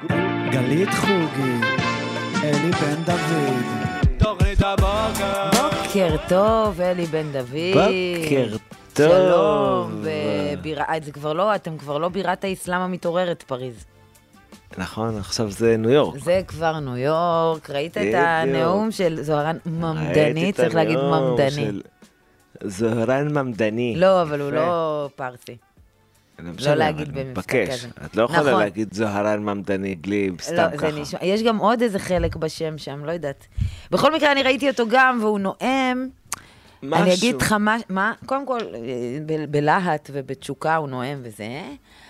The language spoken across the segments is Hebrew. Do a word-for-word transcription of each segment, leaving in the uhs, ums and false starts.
גלית חוגי, אלי בן דוד. תוכנית הבוקר. בוקר טוב, אלי בן דוד. בוקר טוב. שלום, ובירה... זה כבר לא, אתם כבר לא בירת האסלאם המתעוררת, פריז. נכון, עכשיו זה ניו יורק. זה כבר ניו יורק. ראית את הנאום של זוהרן ממדני? צריך להגיד ממדני. זוהרן ממדני. לא, אבל הוא לא פרסי. לא להגיד במבטא כזה. את לא יכולה להגיד זוהרן ממדני בלי סתם ככה. יש גם עוד איזה חלק בשם שם, לא יודעת. בכל מקרה, אני ראיתי אותו גם, והוא נואם. אני אגיד לך מה, קודם כל, בלהט ובתשוקה הוא נואם וזה.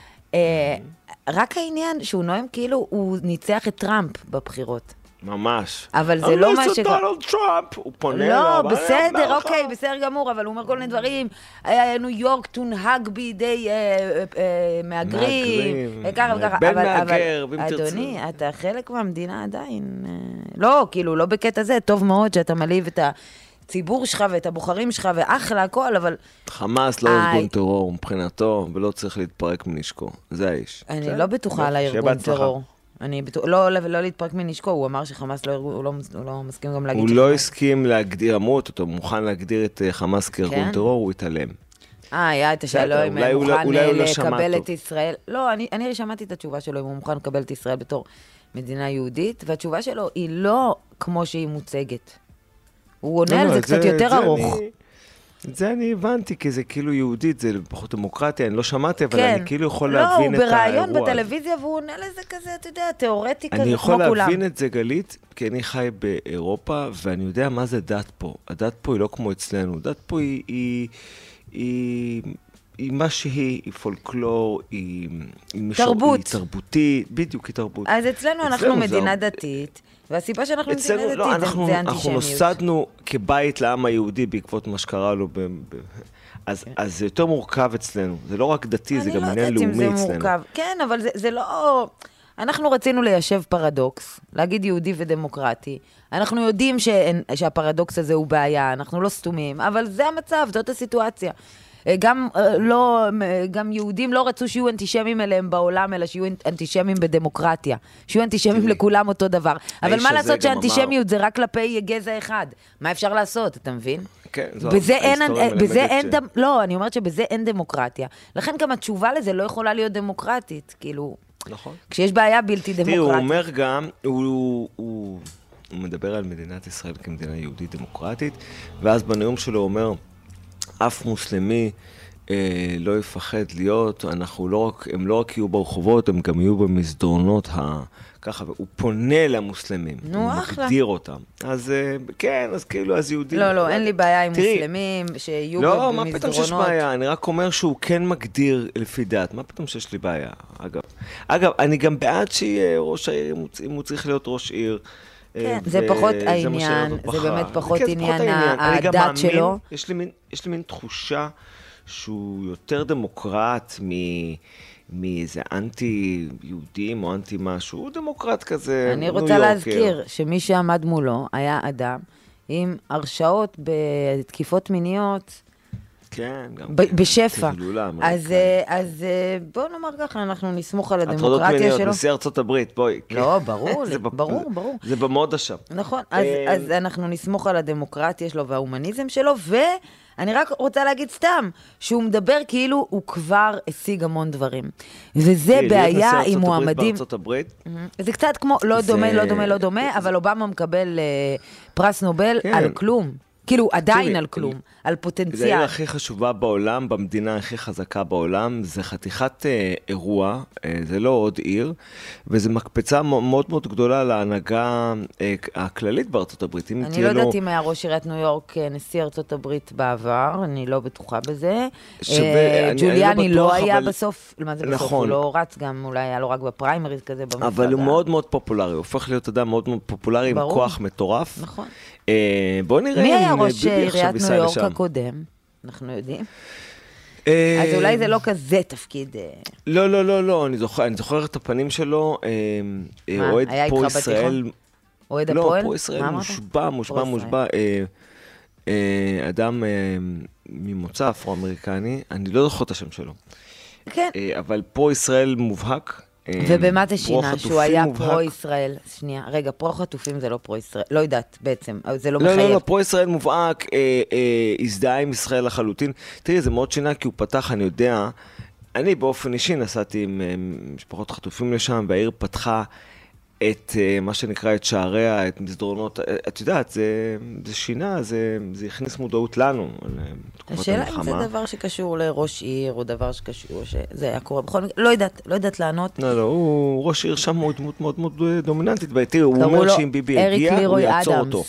רק העניין שהוא נואם כאילו הוא ניצח את טראמפ בבחירות. ממש. אבל זה לא מה ש... אני דונלד טראמפ, הוא פונה לא, בסדר, אוקיי, בסדר גמור, אבל הוא אומר כל מיני דברים. ניו יורק תונהג בידי מהגרים. ככה וככה. בן מהגר, ואם תרצו. אדוני, אתה חלק מהמדינה עדיין. לא, כאילו, לא בקטע זה, טוב מאוד שאתה מליב את הציבור שלך ואת הבוחרים שלך, ואחלה, הכל, אבל... חמאס לא ארגון טרור מבחינתו, ולא צריך להתפרק מנשקו. זה האיש. אני לא בטוחה על הארגון טרור. אני בטוח, לא, לא להתפרק מנשקו, הוא אמר שחמאס לא, הוא לא, הוא לא מסכים גם להגיד הוא שחמאס... לא הסכים להגדיר, אמרו אותו, מוכן להגדיר את חמאס כארגון כן? טרור, הוא התעלם. אה, היה את השאלה אם הוא מוכן לקבל את ישראל. לא, אני, אני שמעתי את התשובה שלו, אם הוא מוכן לקבל את ישראל בתור מדינה יהודית, והתשובה שלו היא לא כמו שהיא מוצגת. הוא עונה על זה קצת יותר ארוך. את זה אני הבנתי, כי זה כאילו יהודית, זה פחות דמוקרטיה, אני לא שמעתי, אבל אני כאילו יכול להבין את האירוע. לא, הוא בראיון בטלוויזיה, והוא עונה לזה כזה, אתה יודע, תיאורטי כזה, כמו כולם. אני יכול להבין את זה, גלית, כי אני חי באירופה, ואני יודע מה זה דת פה. הדת פה היא לא כמו אצלנו. דת פה היא, היא, היא, היא מה שהיא, היא פולקלור, היא, היא תרבות. היא תרבותית, בדיוק, היא תרבות. אז אצלנו אנחנו מדינה דתית, והסיבה שאנחנו מדינה דתית לא, זה אנחנו, אנטישמיות. אנחנו נוסדנו כבית לעם היהודי בעקבות מה שקרה לו, ב, ב, אז, אז זה יותר מורכב אצלנו. זה לא רק דתי, זה גם עניין לאומי אצלנו. כן, אבל זה, זה לא... אנחנו רצינו ליישב פרדוקס, להגיד יהודי ודמוקרטי. אנחנו יודעים שאין, שהפרדוקס הזה הוא בעיה, אנחנו לא סתומים, אבל זה המצב, זאת הסיטואציה. גם, לא, גם יהודים לא רצו שיהיו אנטישמים אליהם בעולם, אלא שיהיו אנטישמים בדמוקרטיה. שיהיו אנטישמים לכולם אותו דבר. אבל מה לעשות שאנטישמיות זה רק כלפי גזע אחד? מה אפשר לעשות, אתה מבין? כן, זו בזה אין, בזה אין, ש... לא, אני אומרת שבזה אין דמוקרטיה. לכן גם התשובה לזה לא יכולה להיות דמוקרטית, כאילו, נכון. כשיש בעיה בלתי דמוקרטית. תראי, הוא אומר גם, הוא, הוא, הוא, הוא מדבר על מדינת ישראל כמדינה יהודית דמוקרטית, ואז בנאום שלו הוא אומר, אף מוסלמי אה, לא יפחד להיות, אנחנו לא רק, הם לא רק יהיו ברחובות, הם גם יהיו במסדרונות ה... ככה, והוא פונה למוסלמים. נו, הוא אחלה. מגדיר אותם. אז אה, כן, אז כאילו, אז יהודים... לא, לא, אין לי בעיה עם תראי, מוסלמים שיהיו לא, במסדרונות. מה פתאום שיש בעיה? אני רק אומר שהוא כן מגדיר לפי דעת. מה פתאום שיש לי בעיה? אגב, אגב, אני גם בעד שיהיה ראש העיר, אם הוא צריך להיות ראש עיר. כן, זה פחות העניין, זה באמת פחות עניין הדת שלו. יש לי מין, יש לי מין תחושה שהוא יותר דמוקרט מאיזה אנטי יהודים או אנטי משהו, הוא דמוקרט כזה. אני רוצה להזכיר שמי שעמד מולו היה אדם עם הרשעות בתקיפות מיניות, כן, גם בשפע. אז, אז בואו נאמר ככה, אנחנו נסמוך על הדמוקרטיה שלו. הטרדות מיניות, נשיא ארצות הברית, בואי. לא, ברור, ברור, ברור. זה במודה שם. נכון, אז, אז אנחנו נסמוך על הדמוקרטיה שלו וההומניזם שלו, ואני רק רוצה להגיד סתם, שהוא מדבר כאילו הוא כבר השיג המון דברים. וזה בעיה עם מועמדים. בארצות הברית. זה קצת כמו, לא דומה, לא דומה, לא דומה, אבל אובמה מקבל פרס נובל על כלום. כאילו, עדיין על כלום, על פוטנציאל. זה העיר הכי חשובה בעולם, במדינה הכי חזקה בעולם, זה חתיכת אה, אירוע, אה, זה לא עוד עיר, וזה מקפצה מאוד מאוד גדולה להנהגה אה, הכללית בארצות הברית. אני לא יודעת אם היה ראש עיריית ניו יורק נשיא ארצות הברית בעבר, אני לא בטוחה בזה. שווה, ג'וליאני לא, לא היה אבל... בסוף, מה זה בסוף? נכון. הוא לא רץ גם, אולי היה לו רק בפריימריז כזה במפלגה. אבל הוא מאוד מאוד פופולרי, הוא הופך להיות אדם מאוד מאוד פופולרי, ברור. עם כוח מטורף. נכון. אה, בואו נראה מי היה ראש עיריית ניו יורק הקודם? אנחנו יודעים. אז אולי זה לא כזה תפקיד. לא, לא, לא, לא, אני זוכר, אני זוכר את הפנים שלו, אוהד פה ישראל. אוהד הפועל? לא, פה ישראל מושבע, מושבע, מושבע. אדם ממוצא אפרו-אמריקני, אני לא זוכר את השם שלו. כן. אבל פה ישראל מובהק, ובמה זה שינה? שהוא היה מובהק. פרו-ישראל? שנייה, רגע, פרו-חטופים זה לא פרו-ישראל, לא יודעת בעצם, אבל זה לא לא, מחייב. לא, לא, פרו-ישראל מובהק, אה, אה, הזדהה עם ישראל לחלוטין. תראי, זה מאוד שינה, כי הוא פתח, אני יודע, אני באופן אישי נסעתי עם אה, משפחות חטופים לשם, והעיר פתחה את אה, מה שנקרא, את שעריה, את מסדרונות, אה, את יודעת, זה, זה שינה, זה, זה הכניס מודעות לנו, בתקופת השאלה המלחמה. אם זה דבר שקשור לראש עיר, או דבר שקשור, שזה היה קורה בכל מקרה, לא יודעת, לא יודעת לענות. לא, לא, הוא ראש עיר שם הוא דמות מאוד מאוד דומיננטית, תראי, הוא אומר שאם ביבי הגיע, הוא יעצור אותו.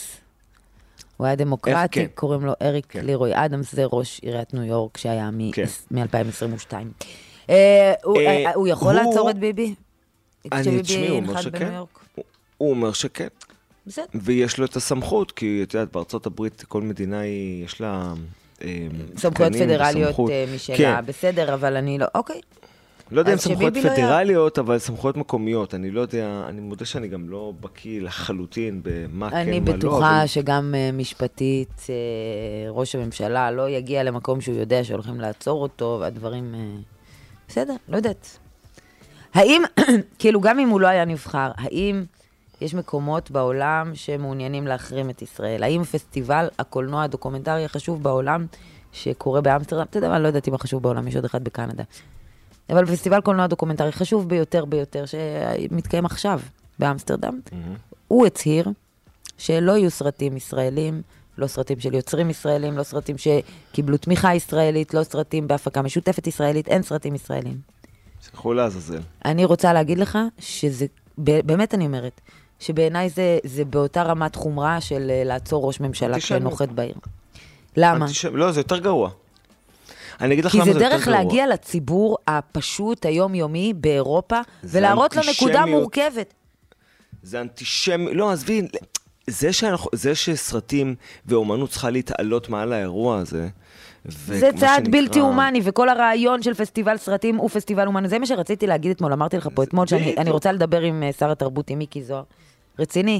הוא היה דמוקרטי, כן. קוראים לו אריק כן. לירוי אדמס, זה ראש עיריית ניו יורק שהיה כן. מ-אלפיים עשרים ושתיים. אה, הוא- אה, אה, הוא יכול הוא- לעצור את ביבי? אני, כשביבי תשמעי, הוא אומר ינחת שכן. בניו יורק? הוא- הוא אומר שכן. בסדר. ויש לו את הסמכות, כי את יודעת, בארצות הברית כל מדינה היא, יש לה אה, סמכויות תקנים פדרליות וסמכות. אה, משלה, כן. בסדר, אבל אני לא, אוקיי. לא יודע אם אז סמכויות שביבי לא פדרליות, אבל סמכויות מקומיות. אני לא יודע, אני מודה שאני גם לא בקיא לחלוטין במה כן, מה לא. אני בטוחה אבל- שגם אה, משפטית, אה, ראש הממשלה לא יגיע למקום שהוא יודע שהולכים לעצור אותו, והדברים... אה, בסדר, לא יודעת. האם, כאילו גם אם הוא לא היה נבחר, האם יש מקומות בעולם שמעוניינים להחרים את ישראל? האם פסטיבל הקולנוע הדוקומנטרי החשוב בעולם שקורה באמסטרדם, אתה יודע מה, אני לא יודעת אם החשוב בעולם, יש עוד אחד בקנדה. אבל פסטיבל קולנוע דוקומנטרי חשוב ביותר ביותר שמתקיים עכשיו באמסטרדם. הוא הצהיר שלא יהיו סרטים ישראלים, לא סרטים של יוצרים ישראלים, לא סרטים שקיבלו תמיכה ישראלית, לא סרטים בהפקה משותפת ישראלית, אין סרטים ישראלים. שכחו לעזאזל. אני רוצה להגיד לך שזה, באמת אני אומרת, שבעיניי זה, זה באותה רמת חומרה של אה, לעצור ראש ממשלה אנטישמיות. כשנוחת בעיר. למה? אנטישמי- לא, זה יותר גרוע. אני אגיד לך כי למה זה זה יותר דרך גרוע. להגיע לציבור הפשוט היומיומי באירופה, זה ולהראות לו נקודה אנטישמיות. מורכבת. זה זה אנטישמי, לא, עזבי, זה, שאנחנו, זה שסרטים ואומנות צריכה להתעלות מעל האירוע הזה, זה צעד בלתי הומני, וכל הרעיון של פסטיבל סרטים הוא פסטיבל הומני. זה מה שרציתי להגיד אתמול, אמרתי לך פה אתמול, שאני אני רוצה לדבר עם שר התרבות, עם מיקי זוהר. רציני.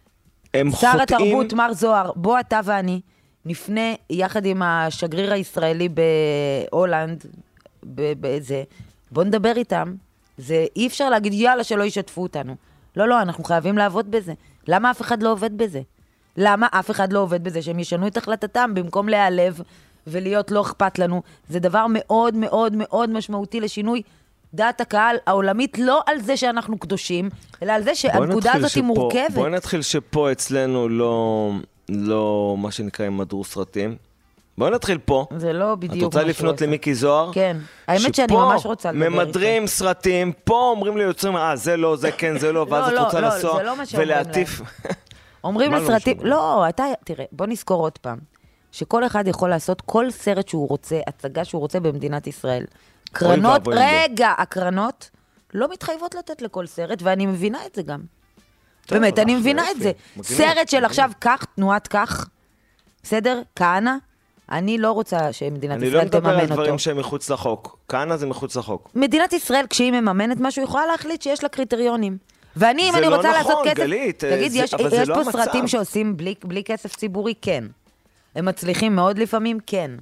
הם שר חוטאים, התרבות, מר זוהר, בוא אתה ואני נפנה יחד עם השגריר הישראלי בהולנד, באיזה, בוא נדבר איתם. זה אי אפשר להגיד, יאללה, שלא ישתפו אותנו. לא, לא, אנחנו חייבים לעבוד בזה. למה אף אחד לא עובד בזה? למה אף אחד לא עובד בזה? שהם ישנו את החלטתם במקום להיעלב ולהיות לא אכפת לנו. זה דבר מאוד מאוד מאוד משמעותי לשינוי דעת הקהל העולמית, לא על זה שאנחנו קדושים, אלא על זה שהנקודה הזאת היא מורכבת. בואי נתחיל שפה אצלנו לא, לא מה שנקרא ימדרו סרטים. בואי נתחיל פה. זה לא בדיוק את רוצה לפנות למיקי זוהר? כן. האמת שאני ממש רוצה לדבר איתו. ממדרים סרטים, פה אומרים לי יוצרים, אה, זה לא, זה כן, זה לא, ואז לא, את לא, רוצה לא, לנסוע זה לא מה שאומרים ולהטיף. אומרים מה לא לסרטים, משנה? לא, אתה, תראה, בוא נזכור עוד פעם, שכל אחד יכול לעשות כל סרט שהוא רוצה, הצגה שהוא רוצה במדינת ישראל. קרנות, ואבוי אם לא. רגע, הקרנות לא מתחייבות לתת לכל סרט, ואני מבינה את זה גם. טוב, באמת, אני אחלה, מבינה יופי. את זה. מגניב, סרט של מגניב. עכשיו כך, תנועת כך, בסדר? כהנא, אני לא רוצה שמדינת אני לא ישראל מדבר על תממן אותו. דברים שהם מחוץ לחוק. כהנא זה מחוץ לחוק. מדינת ישראל, כשהיא מממנת משהו, יכולה להחליט שיש לה קריטריונים. ואני, אם זה אני לא רוצה נכון, לעשות כסף... גלית, תגיד, זה- יש, אבל זה יש לא פה המצב. סרטים שעושים בלי, בלי כסף ציבורי? כן. הם מצליחים מאוד לפעמים? כן.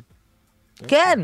כן.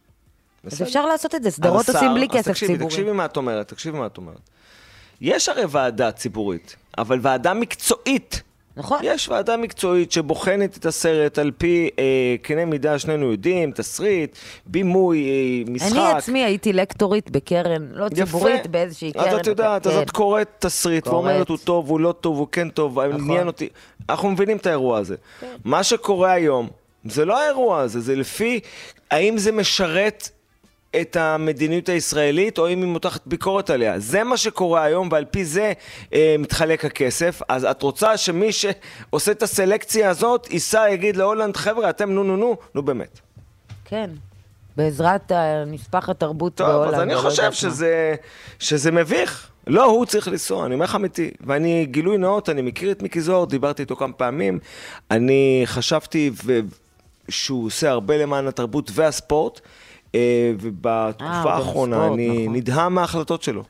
אז בסדר. אפשר לעשות את זה, סדרות אז עושים השר- בלי אז כסף תקשיבי, ציבורי. תקשיבי מה את אומרת, תקשיבי מה את אומרת. יש הרי ועדה ציבורית, אבל ועדה מקצועית. נכון? יש ועדה מקצועית שבוחנת את הסרט על פי אה, קנה מידה, שנינו יודעים, תסריט, בימוי, אה, משחק. אני עצמי הייתי לקטורית בקרן, לא ציבורית, באיזושהי קרן. אז את יודעת, אז כן. את קוראת תסריט קוראת. ואומרת, הוא טוב, הוא לא טוב, הוא כן טוב, עניין אותי. אנחנו מבינים את האירוע הזה. מה שקורה היום, זה לא האירוע הזה, זה לפי האם זה משרת את המדיניות הישראלית, או אם היא מותחת ביקורת עליה. זה מה שקורה היום, ועל פי זה אה, מתחלק הכסף. אז את רוצה שמי שעושה את הסלקציה הזאת, ייסע, יגיד להולנד, חבר'ה, אתם נו נו נו, נו באמת. כן. בעזרת נספח התרבות טוב, בהולנד. אז אני לא חושב יודעת מה. שזה, שזה מביך. לא, הוא צריך לנסוע, אני אומר לך אמיתי. ואני, גילוי נאות, אני מכיר את מיקי זוהר, דיברתי איתו כמה פעמים. אני חשבתי ו... שהוא עושה הרבה למען התרבות והספורט, אה, ובתקופה אה, האחרונה בספורט, אני נכון. נדהם מההחלטות שלו.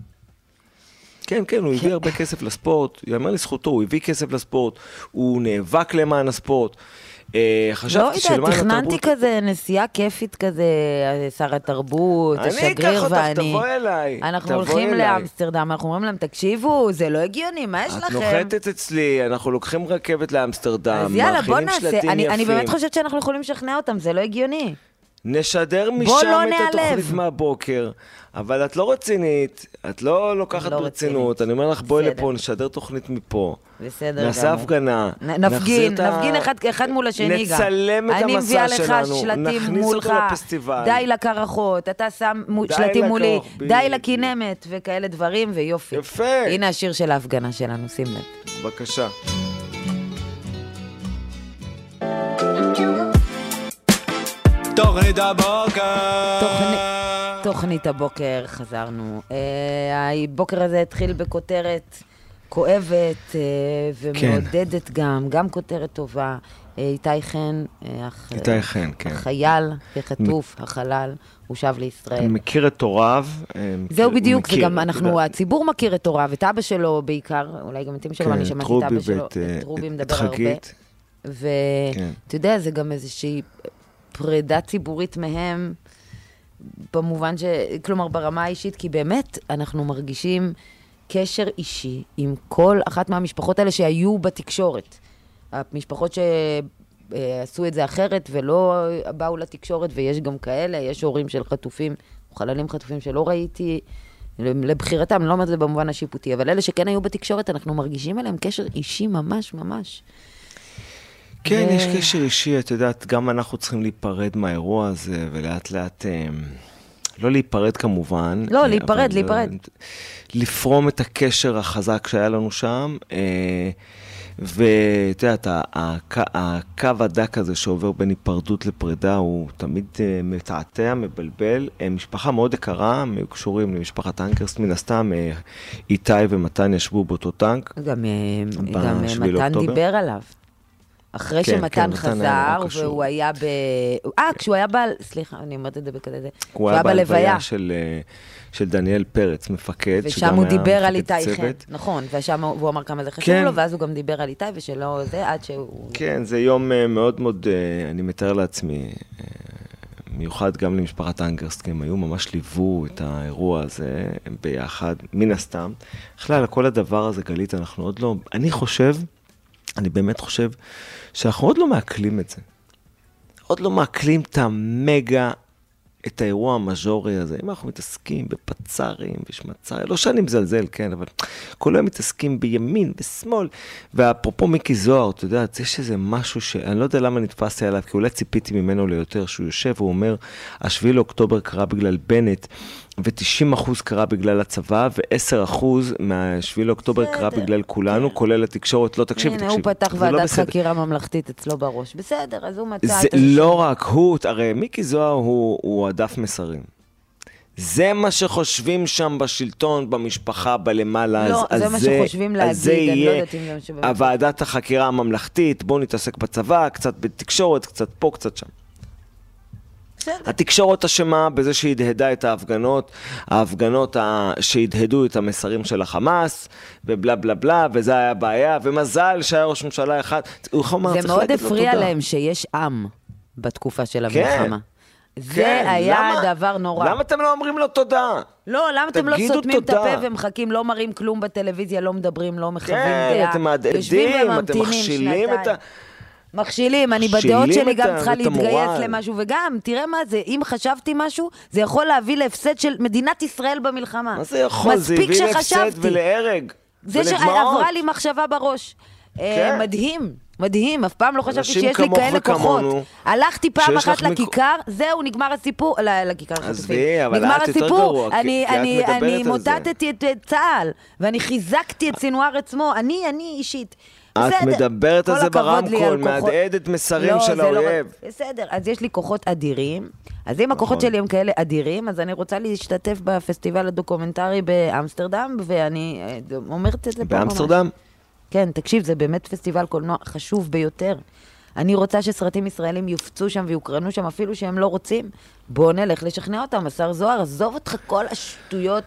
כן, כן, הוא הביא הרבה כסף לספורט, יאמר לזכותו, הוא הביא כסף לספורט, הוא נאבק למען הספורט. חשבתי שלמען התרבות... לא יודעת, תכננתי כזה נסיעה כיפית כזה, שר התרבות, השגריר ואני. אני אקח אותך, תבוא אליי. אנחנו הולכים לאמסטרדם, אנחנו אומרים להם, תקשיבו, זה לא הגיוני, מה יש לכם? את נוחתת אצלי, אנחנו לוקחים רכבת לאמסטרדם, אז יאללה, בוא נעשה, אני באמת חושבת שאנחנו יכולים לשכנע אותם, זה לא הגיוני. נשדר משם את התוכנית מהבוקר, אבל את לא רצינית, את לא לוקחת ברצינות, אני אומר לך בואי לפה, נשדר תוכנית מפה, נעשה הפגנה, נפגין, נפגין אחד מול השני גם, נצלם את המסע שלנו, נכניס אותו לפסטיבל, די לקרחות, אתה שם שלטים מולי, די לכינמת וכאלה דברים ויופי. יפה. הנה השיר של ההפגנה שלנו, שים לב. בבקשה. תוכנית הבוקר. תוכנית הבוקר, חזרנו. הבוקר הזה התחיל בכותרת כואבת ומעודדת גם, גם כותרת טובה. איתי חן, איתי חן, כן. החייל, החטוף, החלל, הוא שב לישראל. אני מכיר את הוריו. זהו בדיוק, וגם אנחנו, הציבור מכיר את הוריו, את אבא שלו בעיקר, אולי גם את אמא שלו, אני שמעתי את אבא שלו, את רובי מדבר הרבה. ואתה יודע, זה גם איזושהי פרידה ציבורית מהם, במובן ש... כלומר, ברמה האישית, כי באמת אנחנו מרגישים קשר אישי עם כל אחת מהמשפחות האלה שהיו בתקשורת. המשפחות שעשו את זה אחרת ולא באו לתקשורת, ויש גם כאלה, יש הורים של חטופים, חללים חטופים שלא ראיתי, לבחירתם, אני לא אומרת זה במובן השיפוטי, אבל אלה שכן היו בתקשורת, אנחנו מרגישים עליהם קשר אישי ממש ממש. כן, ו... יש קשר אישי, את יודעת, גם אנחנו צריכים להיפרד מהאירוע הזה, ולאט לאט, לא להיפרד כמובון. לא, להיפרד, להיפרד. לפרום את הקשר החזק שהיה לנו שם, ואת יודעת, הקו הדק הזה שעובר בין היפרדות לפרידה, הוא תמיד מתעתע, מבלבל. משפחה מאוד יקרה, קשורים למשפחת אנקרסט, מן הסתם, איתי ומתן ישבו באותו טנק. גם, גם מתן דיבר עליו. אחרי כן, שמתן כן, חזר, והוא היה ב... אה, כשהוא היה ב... סליחה, אני אומרת את זה בכזה זה. הוא היה בלוויה של, של דניאל פרץ, מפקד, ושם הוא דיבר על איתי חן, נכון, ושם הוא אמר כמה זה חשוב כן. לו, ואז הוא גם דיבר על איתי, ושלא זה, עד שהוא... כן, זה יום מאוד מאוד, אני מתאר לעצמי, מיוחד גם למשפחת אנגרסט, כי הם היו ממש ליוו את האירוע הזה ביחד, מן הסתם. בכלל, כל הדבר הזה, גלית, אנחנו עוד לא... אני חושב... אני באמת חושב שאנחנו עוד לא מעכלים את זה. עוד לא מעכלים את המגה, את האירוע המז'ורי הזה. אם אנחנו מתעסקים בפצרים, בשמצרים, לא שאני מזלזל, כן, אבל כל היום מתעסקים בימין, בשמאל. ואפרופו מיקי זוהר, אתה יודע, יש איזה משהו שאני לא יודע למה נתפסתי עליו, כי אולי ציפיתי ממנו ליותר, שהוא יושב והוא אומר, השביעי לאוקטובר קרה בגלל בנט, ו-תשעים אחוז קרה בגלל הצבא, ו-עשרה אחוז מהשביעי לאוקטובר קרה בגלל כולנו, כולל התקשורת, לא תקשיב, תקשיב. הנה, הוא פתח ועדת חקירה ממלכתית אצלו בראש. בסדר, אז הוא מצא... זה לא רק הוא, הרי מיקי זוהר הוא הדף מסרים. זה מה שחושבים שם בשלטון, במשפחה, בלמעלה, לא, זה מה שחושבים להגיד, אני לא יודעת אם זה מה שבאמת. הוועדת החקירה הממלכתית, בואו נתעסק בצבא, קצת בתקשורת, קצת פה, קצת שם. התקשורת אשמה בזה שהדהדה את ההפגנות, ההפגנות שהדהדו את המסרים של החמאס, ובלה בלה בלה, וזה היה בעיה, ומזל שהיה ראש ממשלה אחד. זה מאוד הפריע להם שיש עם בתקופה של המלחמה. זה היה דבר נורא. למה אתם לא אומרים לו תודה? לא, למה אתם לא סותמים את הפה ומחכים, לא מראים כלום בטלוויזיה, לא מדברים, לא מחווים דעה. כן, אתם מעדדים, אתם מכשילים את ה... מכשילים, אני בדעות שלי גם צריכה להתגייס למשהו, וגם, תראה מה זה, אם חשבתי משהו, זה יכול להביא להפסד של מדינת ישראל במלחמה. מה זה יכול? זה הביא להפסד ולהרג, זה שעברה לי מחשבה בראש. מדהים, מדהים, אף פעם לא חשבתי שיש לי כאלה כוחות. הלכתי פעם אחת לכיכר, זהו, נגמר הסיפור, לכיכר חטופים. נגמר הסיפור, אני מוטטתי את צה"ל, ואני חיזקתי את סינואר עצמו, אני, אני אישית. את מדברת על זה ברמקול, מהדהדת מסרים של האויב. בסדר, אז יש לי כוחות אדירים, אז אם הכוחות שלי הם כאלה אדירים, אז אני רוצה להשתתף בפסטיבל הדוקומנטרי באמסטרדם, ואני אומרת את זה פה ממש. באמסטרדם? כן, תקשיב, זה באמת פסטיבל קולנוע חשוב ביותר. אני רוצה שסרטים ישראלים יופצו שם ויוקרנו שם, אפילו שהם לא רוצים. בוא נלך לשכנע אותם, השר זוהר, עזוב אותך כל השטויות.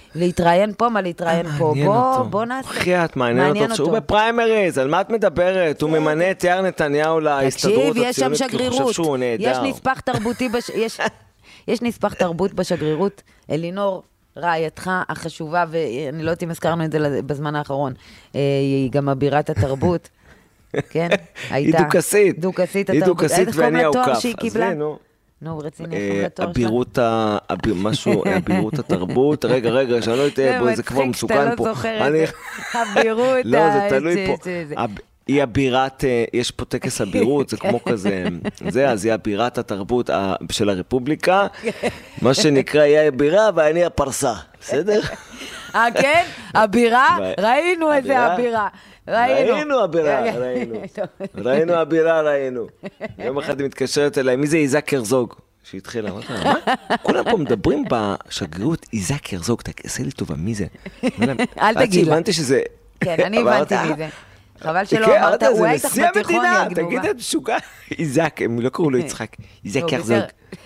להתראיין פה, מה להתראיין פה, בוא, בוא נעשה. חייאת, מעניין אותו, שהוא בפריימריז, על מה את מדברת? הוא ממנה את יאיר נתניהו להסתדרות הציונית, כי הוא חושב שהוא נהדר. יש נספח תרבותי, יש נספח תרבות בשגרירות, אלינור, רעייתך החשובה, ואני לא יודעת אם הזכרנו את זה בזמן האחרון, היא גם אבירת התרבות, כן? היא דוכסית. דוכסית היא התרבות. דוכסית ואני האוקף. אז זה, נו. נו, רציני, איך לתואר שלה? אבירות ה... משהו, אבירות התרבות. רגע, רגע, שאני לא אתהיה בו, זה כבר מסוכן פה. זה מצחיק שאתה לא זוכר את זה. אבירות. לא, זה תלוי פה. היא אבירת, יש פה טקס אבירות, זה כמו כזה, זה, אז היא אבירת התרבות של הרפובליקה, מה שנקרא, היא אבירה ואני הפרסה, בסדר? אה, כן? אבירה? ראינו איזה אבירה. ראינו אבירה, ראינו. ראינו אבירה, ראינו. יום אחד היא מתקשרת אליי, מי זה איזק הרזוג? שהתחילה, מה? כולם פה מדברים בשגרירות, איזק הרזוג, תעשה לי טובה, מי זה? אל תגיד לה. הבנתי שזה... כן, אני הבנתי מי זה. חבל שלא אמרת, הוא היה איתך בתיכון, יא גנובה. תגיד, את משוגע. איזק, הם לא קראו לו יצחק. איזק הרזוג.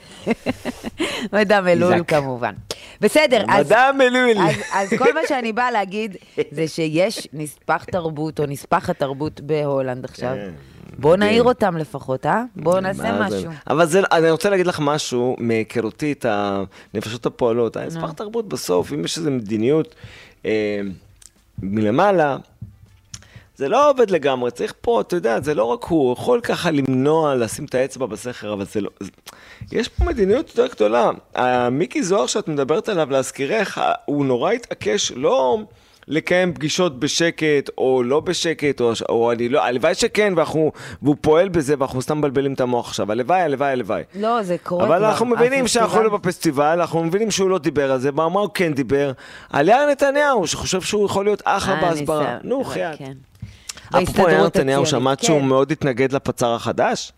מדע מלול כמובן. בסדר, מדע מלול. אז כל מה שאני באה להגיד, זה שיש נספח תרבות, או נספחת תרבות בהולנד עכשיו. בואו נעיר אותם לפחות, אה? בואו נעשה משהו. אבל אני רוצה להגיד לך משהו, מהיכרותי את הנפשות הפועלות. הנספח תרבות בסוף, אם יש איזו מדיניות מלמעלה, זה לא עובד לגמרי, צריך פה, אתה יודע, זה לא רק הוא, הוא יכול ככה למנוע, לשים את האצבע בסכר, אבל זה לא... יש פה מדיניות יותר גדולה. מיקי זוהר שאת מדברת עליו להזכירך, הוא נורא התעקש לא לקיים פגישות בשקט, או לא בשקט, או, או אני לא... הלוואי שכן, ואנחנו, והוא פועל בזה, ואנחנו סתם מבלבלים את המוח עכשיו. הלוואי, הלוואי, הלוואי. לא, זה קורה. אבל אנחנו מבינים שאנחנו לא בפסטיבל, אנחנו מבינים שהוא לא דיבר על זה, מה הוא כן דיבר? על יאיר נתניהו, שחושב שהוא יכול להיות אחלה בהסברה. נו, חייאת. אפרופו יאיר נתניהו, שמעת שהוא מאוד התנגד לפצ"ר החדש?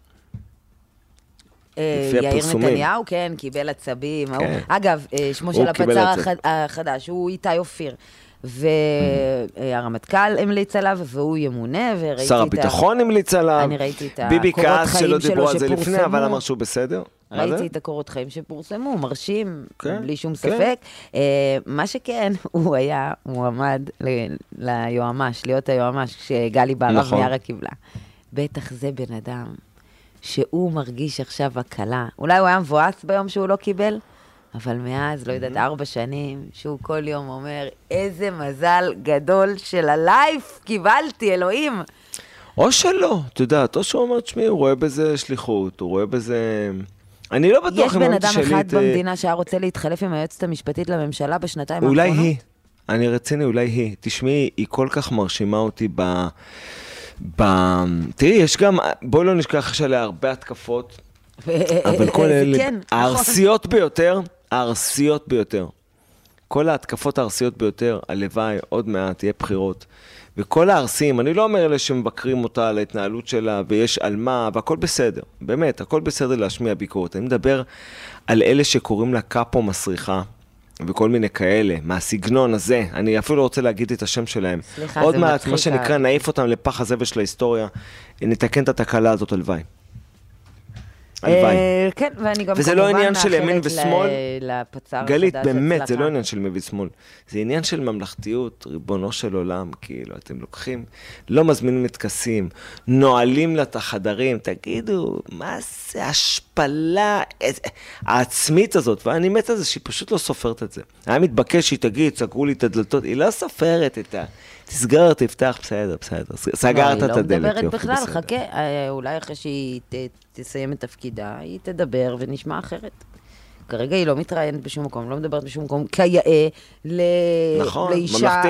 יאיר נתניהו, כן, קיבל עצבים. אגב, שמו של הפצ"ר החדש, הוא איתי אופיר. והרמטכ"ל המליץ עליו, והוא ימונה, וראיתי את... שר הביטחון המליץ עליו. אני ראיתי את ביבי כעס שלא דיברו על זה לפני, אבל אמר שהוא בסדר. ראיתי את הקורות חיים שפורסמו, מרשים, בלי שום ספק. מה שכן, הוא היה מועמד ליועמ"ש, להיות היועמ"ש, כשגלי בהרב מיארה קיבלה. בטח זה בן אדם שהוא מרגיש עכשיו הקלה. אולי הוא היה מבואס ביום שהוא לא קיבל, אבל מאז, לא יודעת, ארבע שנים, שהוא כל יום אומר, איזה מזל גדול של הלייף קיבלתי, אלוהים. או שלא, אתה יודעת, או שהוא אומר, תשמעי, הוא רואה בזה שליחות, הוא רואה בזה... אני לא בטוח... יש בן אדם אחד במדינה שהיה רוצה להתחלף עם היועצת המשפטית לממשלה בשנתיים האחרונות? אולי היא, אני רציני, אולי היא. תשמעי, היא כל כך מרשימה אותי ב... ב... תראי, יש גם, בואי לא נשכח שעליה הרבה התקפות, אבל כל אלה, הארסיות ביותר, הארסיות ביותר. כל ההתקפות הארסיות ביותר, הלוואי, עוד מעט, יהיה בחירות. וכל הארסים, אני לא אומר אלה שמבקרים אותה על ההתנהלות שלה, ויש על מה, והכל בסדר. באמת, הכל בסדר להשמיע ביקורת. אני מדבר על אלה שקוראים לה קאפו מסריחה, וכל מיני כאלה, מהסגנון הזה. אני אפילו לא רוצה להגיד את השם שלהם. סליחה, עוד מעט, מה שנקרא, נעיף אותם לפח הזבל של ההיסטוריה, נתקן את התקלה הזאת, הלוואי. כן, ואני גם וזה לא עניין של ימין ושמאל. לפצ"ר גלית, באמת, זה לא עניין של ימין ושמאל. זה עניין של ממלכתיות, ריבונו של עולם, כאילו, אתם לוקחים, לא מזמינים מתכסים, נועלים לה את החדרים, תגידו, מה זה השפלה העצמית הזאת, ואני מת על זה שהיא פשוט לא סופרת את זה. היה מתבקש שהיא תגיד, סגרו לי את הדלתות, היא לא סופרת את ה... תסגר, תפתח, בסדר, בסדר. סגרת את הדלת, יופי, בסדר. היא לא מדברת בכלל, חכה, אולי אחרי שהיא תסיים את תפקידה, היא תדבר ונשמע אחרת. כרגע היא לא מתראיינת בשום מקום, לא מדברת בשום מקום, כיאה לאישה,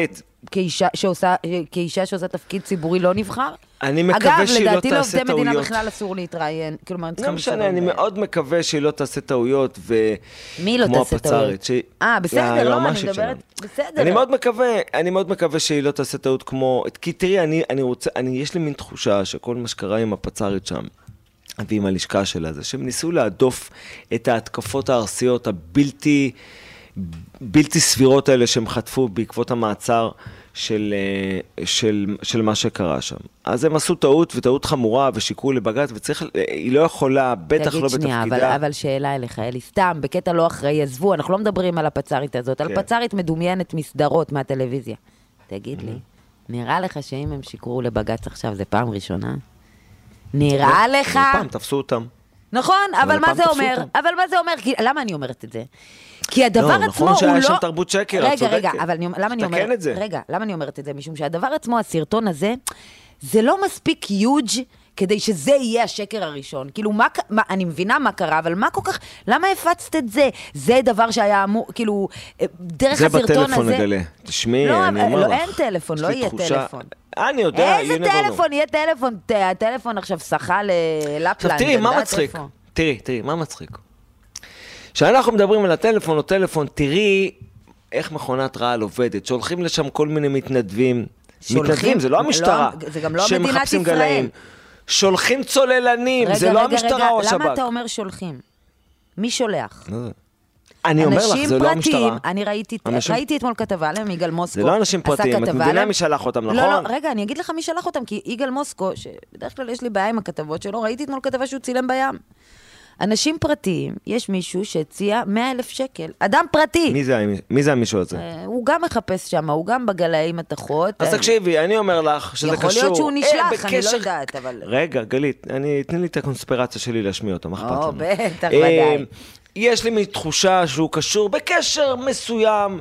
כאישה שעושה תפקיד ציבורי לא נבחר. אני מקווה שהיא לא תעשה טעויות. אגב, לדעתי לעובדי מדינה בכלל אסור להתראיין. לא משנה, אני מאוד מקווה שהיא לא תעשה טעויות, מי לא תעשה טעויות? אה, בסדר, לא, אני מדברת, בסדר. אני מאוד מקווה, אני מאוד מקווה שהיא לא תעשה טעות כמו, כי תראי, אני, אני רוצה, אני, יש לי מין תחושה שכל מה שקרה עם הפצ"רית שם, ועם הלשכה שלה, זה שהם ניסו להדוף את ההתקפות הארסיות הבלתי בלתי סבירות האלה שהם חטפו בעקבות המעצר של, של, של מה שקרה שם. אז הם עשו טעות, וטעות חמורה, ושיקרו לבג"ץ, וצריך, היא לא יכולה, בטח לא בתפקידה. תגיד שנייה, אבל, אבל שאלה אליך, אלי, סתם, בקטע לא אחראי, עזבו, אנחנו לא מדברים על הפצרית הזאת, כן. על פצרית מדומיינת מסדרות מהטלוויזיה. תגיד לי, נראה לך שאם הם שיקרו לבג"ץ עכשיו, זה פעם ראשונה? נראה לך? פעם, תפסו אותם. נכון, אבל מה זה אומר? אבל מה זה אומר? למה אני אומרת את זה? כי הדבר עצמו הוא לא... נכון שהיה שם תרבות שקר, את צודקת. רגע, רגע, אבל למה אני אומרת... תקן את זה. רגע, למה אני אומרת את זה? משום שהדבר עצמו, הסרטון הזה, זה לא מספיק יוג' כדי שזה יהיה השקר הראשון. כאילו, מה, מה, אני מבינה מה קרה, אבל מה כל כך... למה הפצת את זה? זה דבר שהיה אמור, כאילו, דרך הסרטון הזה... זה בטלפון נגלה. תשמעי, לא, אני אומר לא, לך. אין טלפון, לא יהיה תחושה... טלפון. אני יודע, איזה טלפון? יהיה טלפון. הטלפון עכשיו שחה ללפלנד. תראי, מה מצחיק? תראי, תראי, מה מצחיק? כשאנחנו מדברים על הטלפון או טלפון, תראי איך מכונת רעל עובדת. שולחים לשם כל מיני מתנדבים. מתנדבים, זה לא המשטרה. זה גם לא מדינת ישראל. גלאים. שולחים צוללנים, זה לא המשטרה או השב"כ. למה אתה אומר שולחים? מי שולח? אני אומר לך, זה לא המשטרה. אני ראיתי אתמול כתבה עליהם, יגאל מוסקו. זה לא אנשים פרטיים, את מבינה מי שלח אותם, נכון? לא, לא, רגע, אני אגיד לך מי שלח אותם, כי יגאל מוסקו, שבדרך כלל יש לי בעיה עם הכתבות שלו, ראיתי אתמול כתבה שהוא צילם בים. אנשים פרטיים, יש מישהו שהציע מאה אלף שקל. אדם פרטי. מי זה, מי זה המישהו הזה? הוא גם מחפש שם, הוא גם בגלאי מתחות. אז תקשיבי, אני אומר לך שזה קשור. יכול להיות שהוא נשלח, אני לא יודעת, אבל... רגע, גלית, תני לי את הקונספירציה שלי להשמיע אותה, מה אכפת לנו? או, בטח, ודאי. יש לי תחושה שהוא קשור בקשר מסוים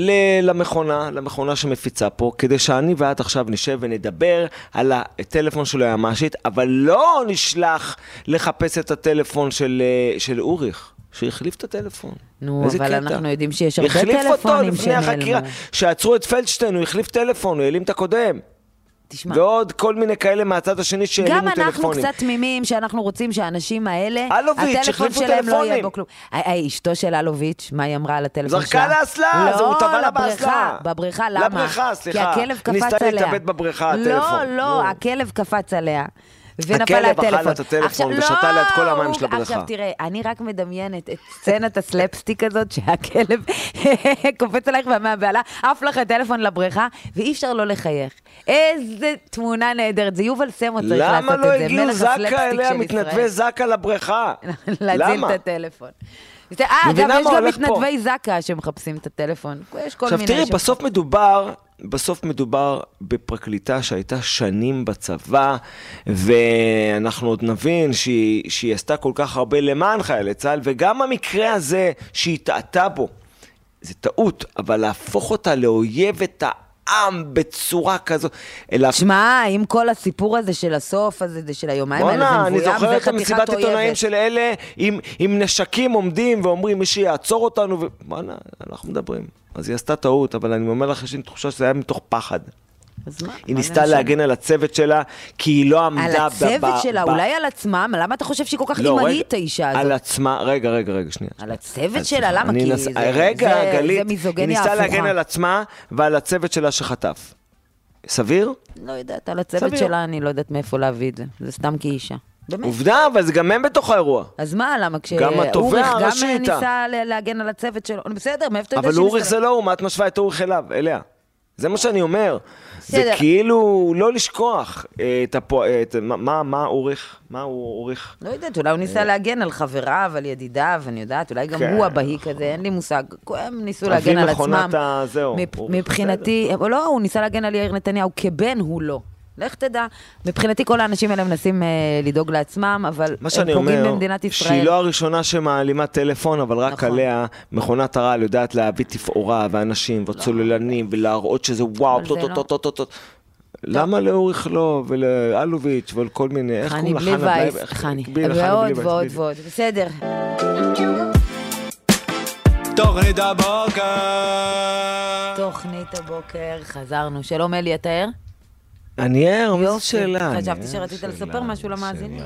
למכונה, למכונה שמפיצה פה, כדי שאני ואת עכשיו נשב ונדבר על הטלפון שלו הימשית, אבל לא נשלח לחפש את הטלפון של, של אוריך, שהחליף את הטלפון. נו, אבל קטע? אנחנו יודעים שיש הרבה טלפונים שנעלמו. החליף אותו לפני החקירה, שעצרו את פלדשטיין, הוא החליף טלפון, הוא העלים את הקודם. תשמע. ועוד כל מיני כאלה מהצד השני שהעלימו טלפונים. גם אנחנו קצת תמימים שאנחנו רוצים שהאנשים האלה, אלוביץ', הטלפון שלהם לא יהיה בו כלום. אשתו של אלוביץ', מה היא אמרה על הטלפון שלה? זרקה לאסלה, זה הוא טבע לה באסלה. בבריכה, למה? לבריכה, סליחה. כי הכלב קפץ עליה. ניסתה להתאבד בבריכה, הטלפון. לא, לא, הכלב קפץ עליה. הכלב אכל את הטלפון ושתה לה את כל המים של הבריכה. עכשיו תראה, אני רק מדמיינת את סצנת הסלפסטיק הזאת, שהכלב קופץ עלייך והמעבלה, עף לך הטלפון לבריכה, ואי אפשר לא לחייך. איזה תמונה נהדרת, זה יובל סמו צריך לעשות את זה. למה לא הגיעו זקה אליה, מתנדבי זקה לבריכה? להציל את הטלפון. אה, אגב, יש גם מתנדבי זקה שמחפשים את הטלפון. יש כל מיני... עכשיו תראי, בסוף מדובר... בסוף מדובר בפרקליטה שהייתה שנים בצבא, ואנחנו עוד נבין שהיא, שהיא עשתה כל כך הרבה למען חיילי צה"ל, וגם המקרה הזה שהיא טעתה בו, זה טעות, אבל להפוך אותה לאויבת העם בצורה כזו. אלא... שמע, עם כל הסיפור הזה של הסוף הזה, של היומיים האלה, זה מבוים, אני זוכר את המסיבת עיתונאים של אלה, עם, עם נשקים עומדים ואומרים, מי שיעצור אותנו, ובואנה, אנחנו מדברים. אז היא עשתה טעות, אבל אני אומר לך, יש לי תחושה שזה היה מתוך פחד. אז מה? היא ניסתה להגן על הצוות שלה, כי היא לא עמדה... על הצוות שלה, אולי על עצמם? למה אתה חושב שהיא כל כך אימהית, האישה הזאת? על עצמה, רגע, רגע, רגע, שנייה. על הצוות שלה? למה? כי זה מיזוגניה הפוכה. היא ניסתה להגן על עצמה ועל הצוות שלה שחטף. סביר? לא יודעת, על הצוות שלה אני לא יודעת מאיפה להביא את זה. זה סתם כאישה. עובדה, אבל זה גם הם בתוך האירוע. אז מה, למה כשאוריך גם ניסה להגן על הצוות שלו? בסדר, מאיפה אתה יודע אבל אוריך זה לא הוא, מה את משווה את אוריך אליו, אליה? זה מה שאני אומר. זה כאילו לא לשכוח את הפוע... מה אוריך? מה הוא אוריך? לא יודעת, אולי הוא ניסה להגן על חבריו, על ידידיו, אני יודעת, אולי גם הוא הבהי כזה, אין לי מושג. הם ניסו להגן על עצמם. מבחינתי, לא, הוא ניסה להגן על יאיר נתניהו, כבן הוא לא. לך תדע, מבחינתי כל האנשים האלה מנסים אה, לדאוג לעצמם, אבל הם פוגעים במדינת ישראל. שהיא לא הראשונה שמעלימה טלפון, אבל רק נכון. עליה מכונת הרעל יודעת להביא תפאורה, ואנשים, וצוללנים, ולהראות שזה וואו, טוט, טוט, טוט, טוט, טוט. למה לאוריך לא, ולאלוביץ' ולכל מיני, איך קוראים לחנה בלי וייס, חני, ועוד ועוד ועוד, בסדר. תוכנית הבוקר. תוכנית הבוקר, חזרנו. שלום אלי, אתה ער? אני ער, מה זו שאלה? חשבתי שרצית לספר משהו למאזינים.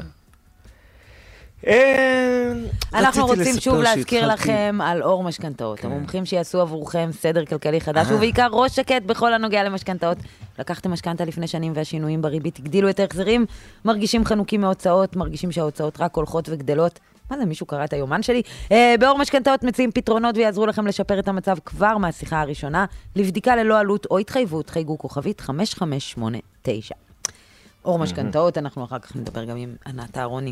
אנחנו רוצים שוב להזכיר לכם על אור משכנתאות. המומחים שיעשו עבורכם סדר כלכלי חדש, ובעיקר ראש שקט בכל הנוגע למשכנתאות. לקחתם משכנתה לפני שנים והשינויים בריבית הגדילו את ההחזרים, מרגישים חנוקים מהוצאות, מרגישים שההוצאות רק הולכות וגדלות. מה זה, מישהו קרא את היומן שלי? אה, באור משכנתאות מציעים פתרונות ויעזרו לכם לשפר את המצב כבר מהשיחה הראשונה. לבדיקה ללא עלות או התחייבות, חייגו כוכבית חמש חמש שמונה תשע. אור משכנתאות, אנחנו אחר כך נדבר גם עם ענת אהרוני,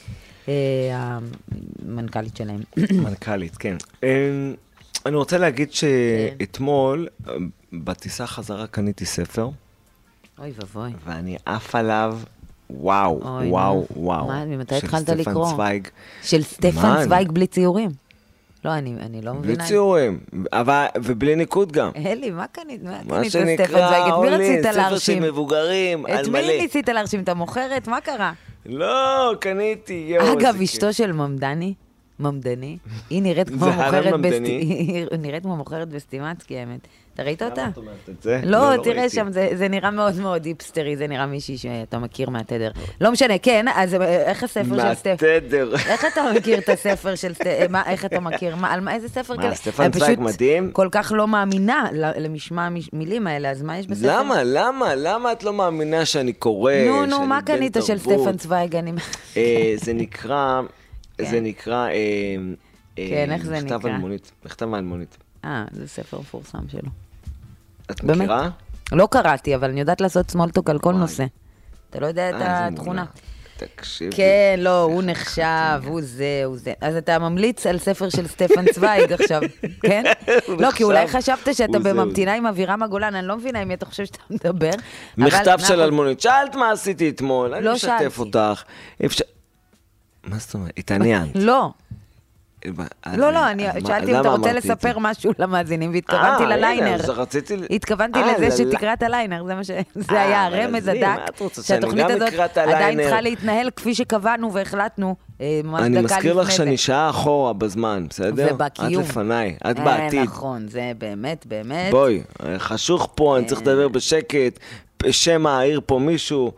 המנכ"לית שלהם. מנכ"לית, כן. אני רוצה להגיד שאתמול, בטיסה חזרה קניתי ספר. אוי ובוי. ואני עף עליו, וואו, וואו, וואו. מה, ממתי התחלת לקרוא? של סטפן צוויג. של סטפן צוויג בלי ציורים. לא, אני, אני לא מבינה. בלי ציורים, אבל, ובלי ניקוד גם. אלי, מה קנית? מה מה קנית שנקרא, סטפן צוויג? את מי רצית ספר להרשים? של מבוגרים, על את מלא. מי ניסית להרשים? את המוכרת? מה קרה? לא, קניתי, יואו. אגב, אשתו של ממדני, ממדני, היא נראית כמו מוכרת היא נראית כמו מוכרת בסטימצקי, האמת. אתה ראית אותה? למה את אומרת את זה? לא, תראה שם, זה נראה מאוד מאוד היפסטרי, זה נראה מישהי שאתה מכיר מהתדר. לא משנה, כן, אז איך הספר של סטפן? מהתדר. איך אתה מכיר את הספר של סטפן? איך אתה מכיר? על איזה ספר כזה? מה, סטפן צוויג מדהים? כל כך לא מאמינה למשמע המילים האלה, אז מה יש בספר? למה? למה? למה את לא מאמינה שאני קורא? נו, נו, מה קנית של סטפן צוויג? זה נקרא, זה נקרא, כן, איך זה נקרא? מכתב אלמונית, מכתב אלמונית. אה, זה ספר מפורסם שלו. את מכירה? לא קראתי, אבל אני יודעת לעשות סמולטוק על כל נושא. אתה לא יודע את התכונה. תקשיבי. כן, לא, הוא נחשב, הוא זה, הוא זה. אז אתה ממליץ על ספר של סטפן צוויג עכשיו, כן? לא, כי אולי חשבת שאתה בממתינה עם אבירם הגולן, אני לא מבינה אם אתה חושב שאתה מדבר. מכתב של אלמונית. שאלת מה עשיתי אתמול, אני משתף אותך. מה זאת אומרת? התעניין. לא. לא, לא, אני שאלתי אם אתה רוצה לספר משהו למאזינים, והתכוונתי לליינר. התכוונתי לזה שתקרא את הליינר, זה מה שזה היה הרמז הדק, שהתוכנית הזאת עדיין צריכה להתנהל כפי שקבענו והחלטנו, ממש דקה לפני זה. אני מזכיר לך שאני שעה אחורה בזמן, בסדר? ובקיום. את לפניי, את בעתיד. נכון, זה באמת, באמת. בואי, חשוך פה, אני צריך לדבר בשקט, שם העיר פה מישהו.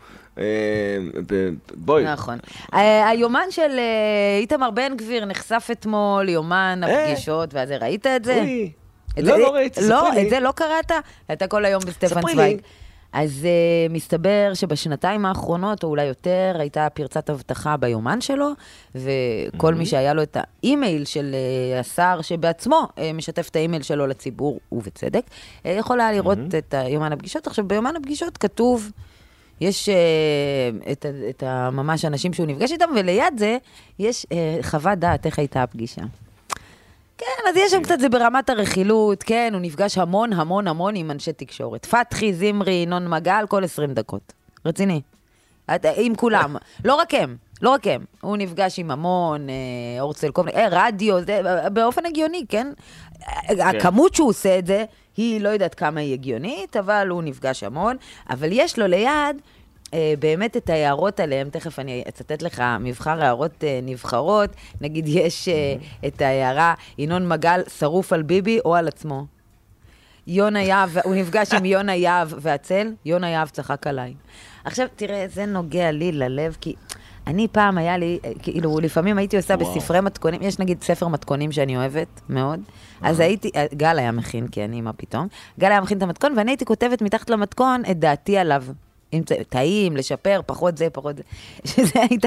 בואי. נכון. היומן של איתמר בן גביר נחשף אתמול, יומן הפגישות, ואז ראית את זה? אוי, לא, לא ראיתי, ספרי לי. לא, את זה לא קראת? אתה כל היום בסטפן צוויג. אז מסתבר שבשנתיים האחרונות, או אולי יותר, הייתה פרצת הבטחה ביומן שלו, וכל מי שהיה לו את האימייל של השר שבעצמו משתף את האימייל שלו לציבור, ובצדק, יכול היה לראות את היומן הפגישות. עכשיו, ביומן הפגישות כתוב, יש uh, את, את ממש אנשים שהוא נפגש איתם, וליד זה יש uh, חוות דעת איך הייתה הפגישה. כן, אז יש שם קצת, זה ברמת הרכילות, כן, הוא נפגש המון המון המון עם אנשי תקשורת. פתחי, זמרי, ינון מגל, כל עשרים דקות. רציני. את, עם כולם. לא רק הם, לא רק הם. הוא נפגש עם המון, אה, אורצל, כל מיני, אה, רדיו, זה, באופן הגיוני, כן? כן? הכמות שהוא עושה את זה, היא לא יודעת כמה היא הגיונית, אבל הוא נפגש המון. אבל יש לו ליד אה, באמת את ההערות עליהם, תכף אני אצטט לך מבחר הערות אה, נבחרות, נגיד יש אה, את ההערה, ינון מגל שרוף על ביבי או על עצמו. יונה יהב, הוא נפגש עם יונה יהב והצל, יונה יהב צחק עליי. עכשיו תראה, זה נוגע לי ללב, כי אני פעם היה לי, כאילו לפעמים הייתי עושה וואו. בספרי מתכונים, יש נגיד ספר מתכונים שאני אוהבת מאוד, אז הייתי, גל היה מכין, כי אני מה פתאום, גל היה מכין את המתכון, ואני הייתי כותבת מתחת למתכון את דעתי עליו. אם טעים, לשפר, פחות זה, פחות זה. שזה הייתה,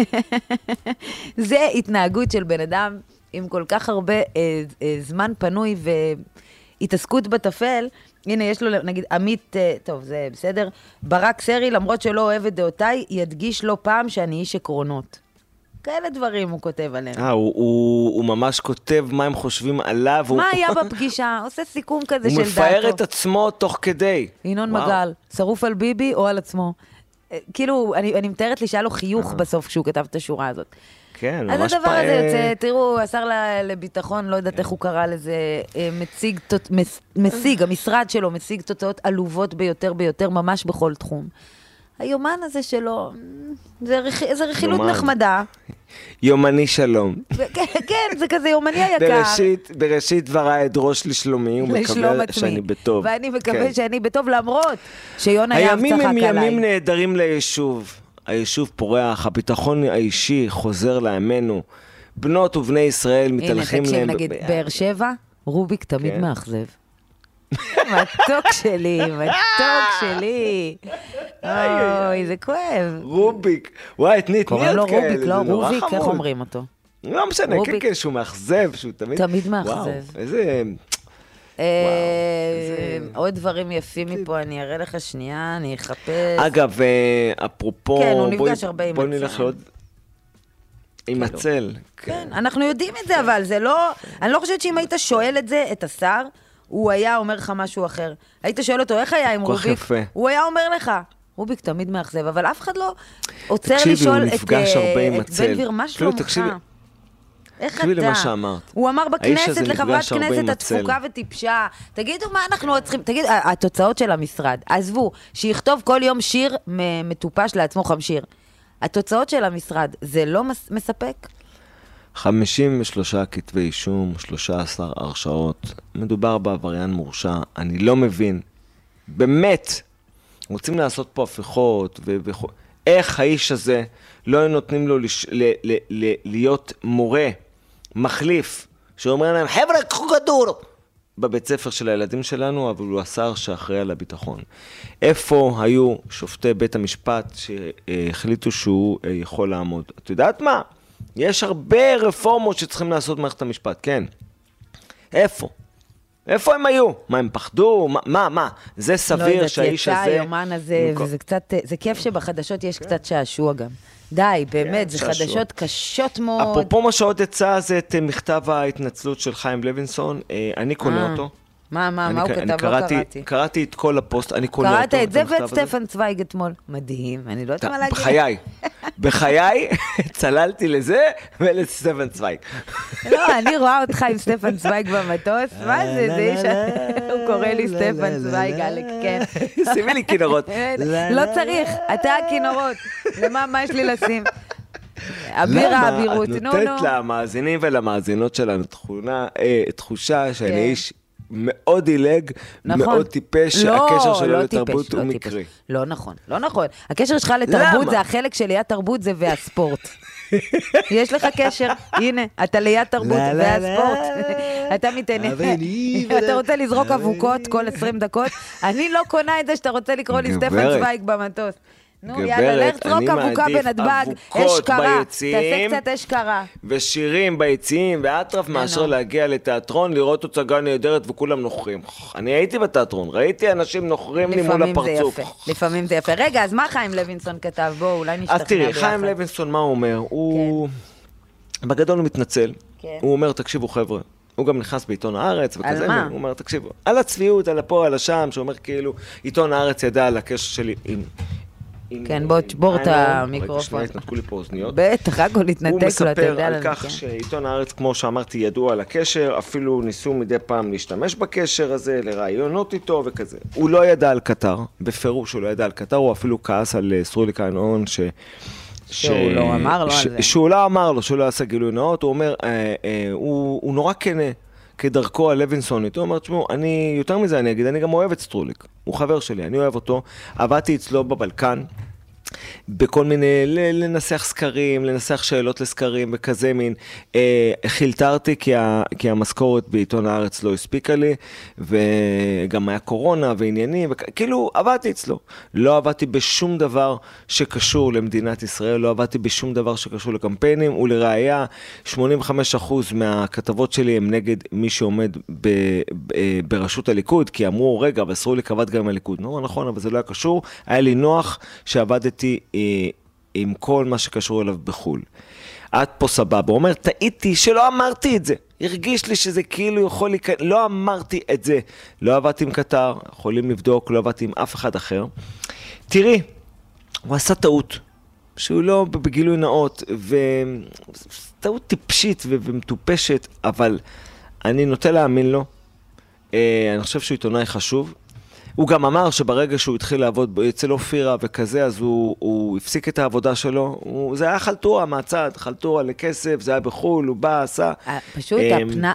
זה התנהגות של בן אדם עם כל כך הרבה אה, אה, זמן פנוי והתעסקות בתפל. הנה, יש לו, נגיד, עמית, אה, טוב, זה בסדר. ברק סרי, למרות שלא אוהב את דעותיי, ידגיש לו פעם שאני איש עקרונות. כאלה דברים הוא כותב עליהם. אה, הוא, הוא, הוא ממש כותב מה הם חושבים עליו. מה הוא... היה בפגישה? עושה סיכום כזה של דעתו. הוא מפאר את עצמו תוך כדי. ינון מגל, שרוף על ביבי או על עצמו. כאילו, אני, אני מתארת לי שהיה לו חיוך בסוף כשהוא כתב את השורה הזאת. כן, ממש פעם. אז הדבר הזה יוצא, תראו, השר לביטחון, לא יודעת איך הוא קרא לזה, מציג, משיג, המשרד שלו משיג תוצאות עלובות ביותר ביותר, ממש בכל תחום. היומן הזה שלו, זה, רכ... זה רכילות יומן. נחמדה. יומני שלום. כן, כן, זה כזה יומני היקר. בראשית, בראשית דבריי אדרוש לשלומי, ומקווה שאני בטוב. ואני מקווה כן. שאני בטוב, למרות שיונה יהב צחק עליי. הימים הם ימים נהדרים ליישוב. היישוב פורח, הביטחון האישי חוזר לימינו. בנות ובני ישראל מתהלכים להם... הנה, תקשיב, נגיד, באר שבע, רוביק תמיד כן. מאכזב. מתוק שלי, מתוק שלי. אוי, זה כואב. רוביק. וואי, תני, תני עוד כאלה. קוראים לו רוביק, לא רוביק, איך אומרים אותו? לא משנה, כן, כן, שהוא מאכזב, שהוא תמיד... תמיד מאכזב. וואו, איזה... עוד דברים יפים מפה, אני אראה לך שנייה, אני אחפש. אגב, אפרופו... כן, הוא נפגש הרבה עם הצל. בוא נלך לעוד... עם הצל. כן, אנחנו יודעים את זה, אבל זה לא... אני לא חושבת שאם היית שואל את זה, את השר, הוא היה אומר לך משהו אחר. היית שואל אותו, איך היה עם רוביק? הוא היה אומר לך. רוביק תמיד מאכזב, אבל אף אחד לא עוצר לשאול את בן גביר, מה שלומך? איך אתה? הוא אמר בכנסת, לחברת כנסת התפוקה וטיפשה. תגידו מה אנחנו צריכים, תגיד, התוצאות של המשרד, עזבו, שיכתוב כל יום שיר מטופש לעצמו חמשיר. התוצאות של המשרד, זה לא מספק? חמישים ושלושה כתבי אישום, שלוש עשרה הרשעות, מדובר בעבריין מורשע, אני לא מבין, באמת, רוצים לעשות פה הפיכות, איך האיש הזה לא נותנים לו לש... ל... ל... ל... להיות מורה, מחליף, שאומר להם, חבר'ה, קחו כדור, בבית ספר של הילדים שלנו, אבל הוא השר שאחראי על הביטחון. איפה היו שופטי בית המשפט שהחליטו שהוא יכול לעמוד? את יודעת מה? יש הרבה רפורמות שצריכים לעשות במערכת המשפט, כן. איפה? איפה הם היו? מה, הם פחדו? מה, מה? מה? זה סביר שהאיש הזה... לא יודעת, יצא היומן הזה, וזה קצת... זה כיף שבחדשות יש קצת שעשוע גם. די, באמת, זה חדשות קשות מאוד. אפרופו מה שעוד יצא, זה את מכתב ההתנצלות של חיים לוינסון. אני קונה אותו. מה, מה, מה הוא כתב? לא קראתי. קראתי את כל הפוסט, אני קונה אותו. קראת את זה ואת סטפן צוויג אתמול. מדהים, אני לא יודעת מה להגיד. בחיי, בחיי, צללתי לזה ולסטפן צוויג. לא, אני רואה אותך עם סטפן צוויג במטוס, מה זה, זה איש, הוא קורא לי סטפן צוויג, אלק, כן. שימי לי כינורות. לא צריך, אתה הכינורות. למה, מה יש לי לשים? אבירה, אבירות, נו, נו. את נותנת למאזינים ולמאזינות שלנו תחושה שאני איש מאוד דילג, מאוד טיפש, הקשר שלו לתרבות הוא מקרי. לא נכון, לא נכון. הקשר שלך לתרבות זה החלק של ליד תרבות זה והספורט. יש לך קשר, הנה, אתה ליד תרבות והספורט. אתה מתעניין, אתה רוצה לזרוק אבוקות כל עשרים דקות, אני לא קונה את זה שאתה רוצה לקרוא לי סטפן צוויג במטוס. נו, יאללה, לך תרוק אבוקה בנדבג, אש קרה, תעשה קצת אש קרה. ושירים ביציעים, ואטרף מאשר להגיע לתיאטרון, לראות הצגה נהדרת וכולם נוחרים. אני הייתי בתיאטרון, ראיתי אנשים נוחרים לי מול הפרצוף. לפעמים זה יפה. רגע, אז מה חיים לוינסון כתב? בואו, אולי נשתכנע ביחד. אז תראי, חיים לוינסון, מה הוא אומר? הוא בגדול הוא מתנצל. הוא אומר, תקשיבו חבר'ה. הוא גם נכנס בעיתון הארץ וכזה. על מה? הוא אומר, תקשיבו, על הצביעות, על הפה, על השם, שאומר כאילו, עיתון הארץ ידע על הקשר שלי עם כן, בוא תשבור את המיקרופון. שנייה, התנתקו לי פה אוזניות. בטח, רק הוא להתנתק לו, אתה יודע. הוא מספר על כך שעיתון הארץ, כמו שאמרתי, ידוע על הקשר, אפילו ניסו מדי פעם להשתמש בקשר הזה, לרעיונות איתו וכזה. הוא לא ידע על קטר, בפירוש הוא לא ידע על קטר, הוא אפילו כעס על סרוליק הענון, ש... שהוא לא אמר לו על זה. שהוא לא אמר לו, שהוא לא עשה גילוי נאות, הוא אומר, הוא נורא כנה. כדרכו הלווינסונית, הוא אומר, תשמעו, אני, יותר מזה אני אגיד, אני גם אוהב את סטרוליק, הוא חבר שלי, אני אוהב אותו, עבדתי אצלו בבלקן, בכל מיני, לנסח סקרים, לנסח שאלות לסקרים, וכזה מין, אה, חילטרתי כי, ה, כי המשכורת בעיתון הארץ לא הספיקה לי, וגם היה קורונה ועניינים, וכ... כאילו עבדתי אצלו, לא עבדתי בשום דבר שקשור למדינת ישראל, לא עבדתי בשום דבר שקשור לקמפיינים, ולראיה, שמונים וחמישה אחוז מהכתבות שלי הם נגד מי שעומד ב, ב, בראשות הליכוד, כי אמרו, רגע, אבל סרוליק עבד גם עם הליכוד, נו, נכון, אבל זה לא היה קשור, היה לי נוח שעבדתי עם כל מה שקשור אליו בחול. את פה סבבה, הוא אומר, טעיתי שלא אמרתי את זה. הרגיש לי שזה כאילו יכול להיכנס, לא אמרתי את זה. לא עבדתי עם קטר, יכולים לבדוק, לא עבדתי עם אף אחד אחר. תראי, הוא עשה טעות, שהוא לא בגילוי נאות, וטעות טיפשית ומטופשת, אבל אני נוטה להאמין לו. אני חושב שהוא עיתונאי חשוב. הוא גם אמר שברגע שהוא התחיל לעבוד אצל אופירה וכזה, אז הוא, הוא הפסיק את העבודה שלו. הוא, זה היה חלטורה מהצד, חלטורה לכסף, זה היה בחול, הוא בא, עשה. פשוט הפנה,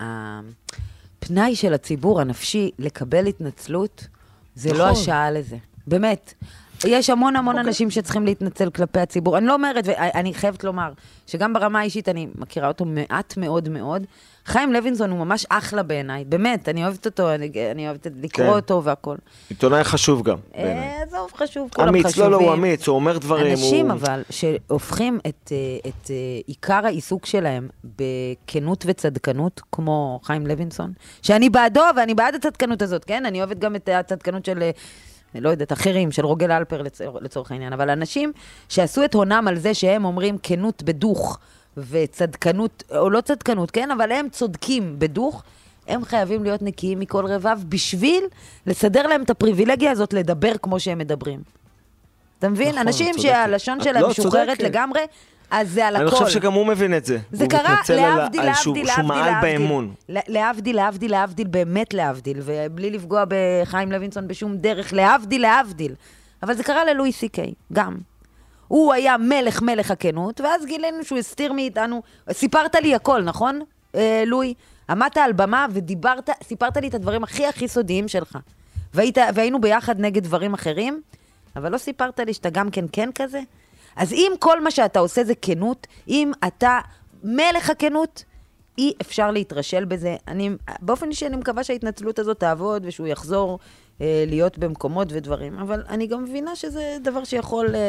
הפנאי של הציבור הנפשי לקבל התנצלות, זה לא השעה לזה. באמת. יש המון המון אנשים שצריכים להתנצל כלפי הציבור. אני לא אומרת, ואני חייבת לומר, שגם ברמה האישית אני מכירה אותו מעט מאוד מאוד, חיים לוינסון הוא ממש אחלה בעיניי, באמת, אני אוהבת אותו, אני, אני אוהבת לקרוא כן. אותו והכל. עיתונאי חשוב גם, בעיניי. עזוב, חשוב, כולם אמיץ, חשובים. לא, לא, הוא אמיץ, הוא אומר דברים. אנשים הוא... אבל, שהופכים את, את עיקר העיסוק שלהם בכנות וצדקנות, כמו חיים לוינסון, שאני בעדו, ואני בעד הצדקנות הזאת, כן? אני אוהבת גם את הצדקנות של... לא יודעת, אחרים, של רוגל אלפר לצור, לצורך העניין, אבל אנשים שעשו את הונם על זה שהם אומרים כנות בדוך וצדקנות, או לא צדקנות, כן? אבל הם צודקים בדוך, הם חייבים להיות נקיים מכל רבב בשביל לסדר להם את הפריבילגיה הזאת לדבר כמו שהם מדברים. אתה מבין? נכון, אנשים צודקת. שהלשון שלהם לא, משוחררת צודקת. לגמרי, אז זה על הכל. אני חושב שגם הוא מבין את זה. זה קרה מתנצל להבדיל, על, להבדיל, על שהוא מעל באמון. להבדיל, להבדיל, להבדיל, באמת להבדיל, ובלי לפגוע בחיים לוינסון בשום דרך, להבדיל, להבדיל. אבל זה קרה ללואי סי קיי, גם. הוא היה מלך מלך הכנות, ואז גילינו שהוא הסתיר מאיתנו, סיפרת לי הכל, נכון, אה, לואי? עמדת על במה ודיברת, סיפרת לי את הדברים הכי הכי סודיים שלך. והיית, והיינו ביחד נגד דברים אחרים, אבל לא סיפרת לי שאתה גם כן כן כזה. אז אם כל מה שאתה עושה זה כנות, אם אתה מלך הכנות, אי אפשר להתרשל בזה. אני, באופן אישי אני מקווה שההתנצלות הזאת תעבוד, ושהוא יחזור אה, להיות במקומות ודברים, אבל אני גם מבינה שזה דבר שיכול אה,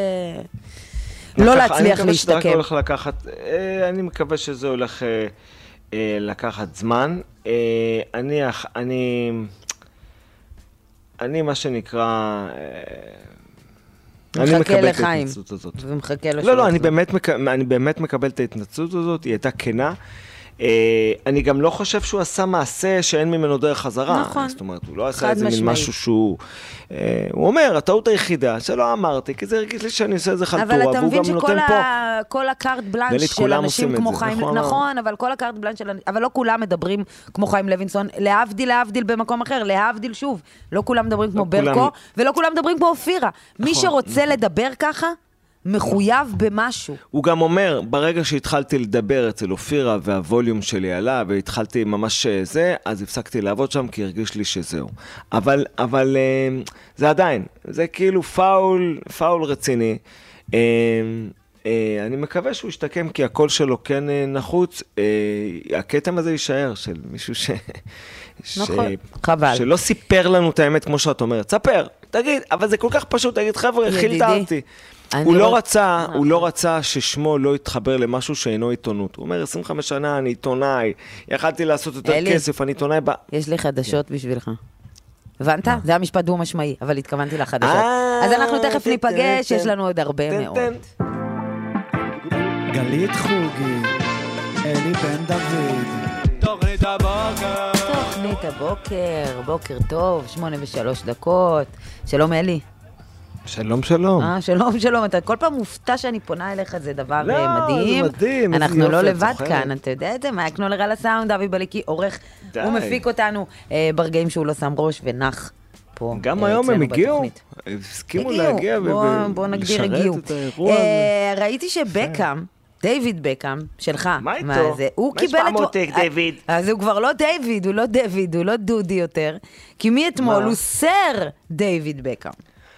לא להצליח אני מקווה שזה רק להשתקם. הולך לקחת, אה, אני מקווה שזה הולך אה, אה, לקחת זמן. אה, אני, אני, אני מה שנקרא... אה, אני מקבל את ההתנצלות הזאת. ומחכה לו לא, לא, אני באמת, מק... אני באמת מקבל את ההתנצלות הזאת, היא הייתה כנה. אה, אני גם לא חושב שהוא עשה מעשה שאין ממנו דרך חזרה. נכון. זאת אומרת, הוא לא עשה איזה מין משהו שהוא... אה, הוא אומר, הטעות היחידה שלא אמרתי, כי זה הרגיש לי שאני עושה איזה חלטורה, אבל אתה מבין שכל פה... ה... כל הקארט בלנש של אנשים כמו חיים... נכון, נכון, אבל כל הקארט בלנש של... אבל לא כולם מדברים כמו חיים לוינסון, להבדיל, להבדיל במקום אחר, להבדיל שוב. לא כולם מדברים כמו ברקו, ולא כולם מדברים כמו אופירה. מי שרוצה לדבר ככה, מחויב במשהו. הוא גם אומר, ברגע שהתחלתי לדבר אצל אופירה והווליום שלי עלה, והתחלתי ממש זה, אז הפסקתי לעבוד שם, כי הרגיש לי שזהו. אבל, אבל זה עדיין, זה כאילו פאול, פאול רציני. אני מקווה שהוא ישתקם, כי הקול שלו כן נחוץ. הכתם הזה יישאר של מישהו ש... נכון, חבל. שלא סיפר לנו את האמת כמו שאת אומרת. ספר, תגיד, אבל זה כל כך פשוט, תגיד, חבר'ה, חילטרתי. הוא לא רצה, הוא לא רצה ששמו לא יתחבר למשהו שאינו עיתונות. הוא אומר, עשרים וחמש שנה, אני עיתונאי, יכלתי לעשות יותר כסף, אני עיתונאי ב... יש לי חדשות בשבילך. הבנת? זה היה משפט דו משמעי, אבל התכוונתי לחדשות. אז אנחנו תכף ניפגש, יש לנו עוד הרבה מאוד. גלית חוגי, אלי בן דוד. תוכנית הבוקר. תוכנית הבוקר, בוקר טוב, שמונה ושלוש דקות. שלום אלי. שלום, שלום. אה, שלום, שלום. אתה כל פעם מופתע שאני פונה אליך, זה דבר לא, מדהים. זה מדהים. אנחנו לא לבד כאן, אתה יודע את זה? מה, קנולר על הסאונד, אבי בליקי, עורך, די. הוא מפיק אותנו אה, ברגעים שהוא לא שם ראש ונח פה. גם אה, היום הם הגיעו, בתוכנית. הסכימו הגיעו. להגיע בוא, בוא נגדיר הגיעו. את האירוע הזה. אה, ראיתי שבקאם, דיוויד בקאם, שלך. מה איתו? זה? הוא מה קיבל יש את... במותק, דיוויד? אז הוא כבר לא דיוויד, הוא לא דיוויד, הוא לא דודי יותר. כי מי אתמול? הוא סר דיוויד בקאם.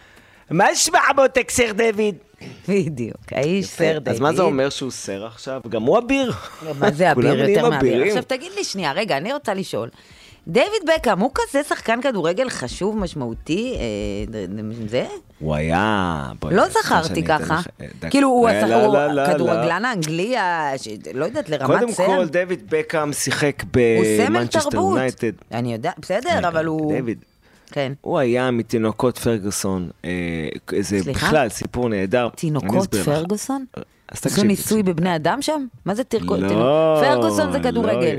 מה יש במותק, סר דיוויד? בדיוק, האיש סר דיוויד. אז מה זה אומר שהוא סר עכשיו? גם הוא אביר? מה זה אביר? כולם יותר נהיים מאביר. אבירים. עכשיו תגיד לי שנייה, רגע, אני רוצה לשאול. דיוויד בקאם, הוא כזה שחקן כדורגל חשוב, משמעותי, אה, זה? הוא היה... לא זכרתי ככה. כאילו, הוא הכדורגלן האנגלי, לא יודעת, לרמת סר. קודם כל, דיוויד בקאם שיחק הוא סמל במנצ'סטר תרבות. יונייטד. אני יודע, בסדר, אבל הוא... דיוויד. כן. הוא היה מתינוקות פרגוסון, זה בכלל סיפור נהדר. תינוקות פרגוסון? אז עשו תקשיב. ניסוי בבני אדם שם? מה זה תינוקות? לא. פרגוסון זה כדורגל.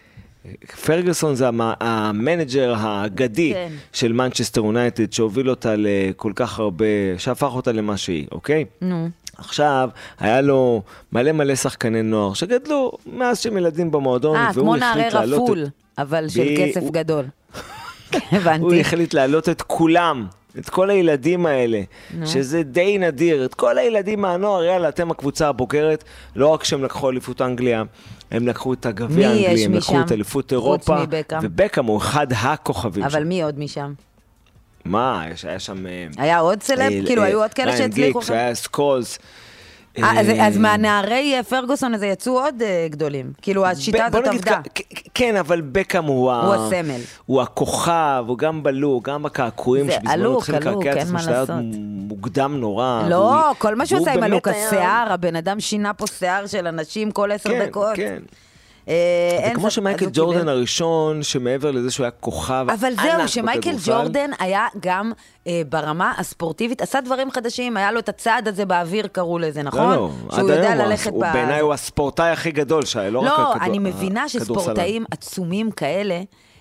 פרגוסון זה המנג'ר האגדי כן. של מנצ'סטר יונייטד, שהוביל אותה לכל כך הרבה, שהפך אותה למה שהיא, אוקיי? נו. עכשיו, היה לו מלא מלא שחקני נוער, שגדלו מאז שהם ילדים במועדון, אה, כמו נערי רפול, אבל של כסף גדול. הבנתי. הוא החליט להעלות את כולם, את כל הילדים האלה, שזה די נדיר, את כל הילדים מהנוער, יאללה, אתם הקבוצה הבוגרת, לא רק שהם לקחו אליפות אנגליה, הם לקחו את הגביע האנגלי, הם לקחו את אליפות אירופה, ובקאם הוא אחד הכוכבים שם. אבל מי עוד משם? מה, היה שם... היה עוד סלב? כאילו, היו עוד כאלה שהצליחו? היה סקולס, אז מהנערי פרגוסון הזה יצאו עוד גדולים. כאילו, השיטה הזאת עבדה. כן, אבל בקאם הוא הסמל. הוא הכוכב, הוא גם בלוק, גם בקעקועים, שבזמנו התחיל לקעקע את עצמו, שהיה מוקדם נורא. לא, כל מה שהוא עושה עם הלוק, השיער, הבן אדם שינה פה שיער של אנשים כל עשר דקות. כן, כן. זה כמו שמייקל ג'ורדן הראשון, שמעבר לזה שהוא היה כוכב ענק בכדורסל. אבל זהו, שמייקל ג'ורדן היה גם ברמה הספורטיבית, עשה דברים חדשים, היה לו את הצעד הזה באוויר, קראו לזה, נכון? לא, לא, עד היום, בעיניי הוא הספורטאי הכי גדול שהיה, לא רק הכדורסל. לא, אני מבינה שספורטאים עצומים כאלה,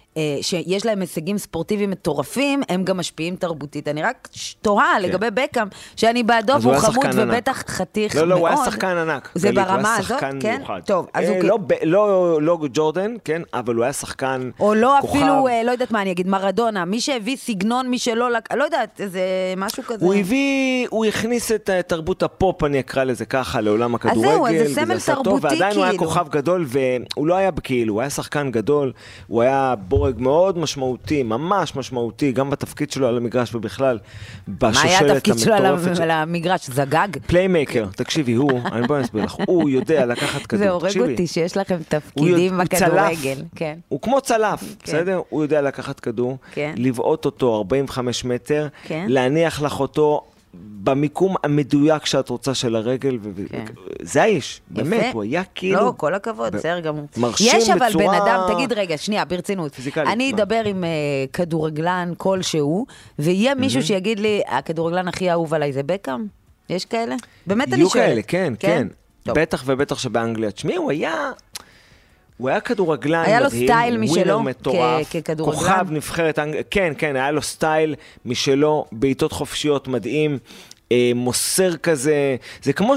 שיש להם הישגים ספורטיביים מטורפים, הם גם משפיעים תרבותית. אני רק תוהה לגבי בקאם, שאני בעדו והוא חמוד ובטח חתיך מאוד. לא, לא, הוא היה שחקן ענק. זה ברמה הזאת, כן? טוב, אז הוא... לא ג'ורדן, כן, אבל הוא היה שחקן כוכב. או לא אפילו, לא יודעת מה אני אגיד, מרדונה, מי שהביא סגנון, מי שלא, לא יודעת, זה משהו כזה. הוא הביא, הוא הכניס את תרבות הפופ, אני אקרא לזה ככה, לעולם הכדורגל. אז זהו, זה סמל תרבותי, ועדיין הוא היה כוכב גדול, והוא לא היה כאילו, הוא היה שחקן גדול, הוא היה בורג מאוד משמעותי, ממש משמעותי, גם בתפקיד שלו על המגרש ובכלל, בשושלת המטורפת. מה היה התפקיד שלו על המגרש? זגג? פליימייקר, תקשיבי, הוא, אני בוא נסביר לך, הוא יודע לקחת כדור, זה הורג אותי שיש לכם תפקידים בכדורגל. הוא כמו צלף, בסדר? הוא יודע לקחת כדור, לבעוט אותו ארבעים וחמישה מטר, להניח לך אותו במיקום המדויק שאת רוצה של הרגל, זה האיש, באמת, הוא היה כאילו... לא, כל הכבוד, בסדר גמור. מרשים בצורה... יש אבל בן אדם, תגיד רגע, שנייה, ברצינות. אני אדבר עם כדורגלן כלשהו, ויהיה מישהו שיגיד לי, הכדורגלן הכי אהוב עליי זה בקאם? יש כאלה? באמת אני שואלת. יהיו כאלה, כן, כן. בטח ובטח שבאנגליה. תשמעי, הוא היה... הוא היה כדורגלן מדהים, היה לו סטייל משלו ככדורגלן. כוכב נבחרת, כן, כן, היה לו סטייל משלו, בעיטות חופשיות מדהים, מוסר כזה, זה כמו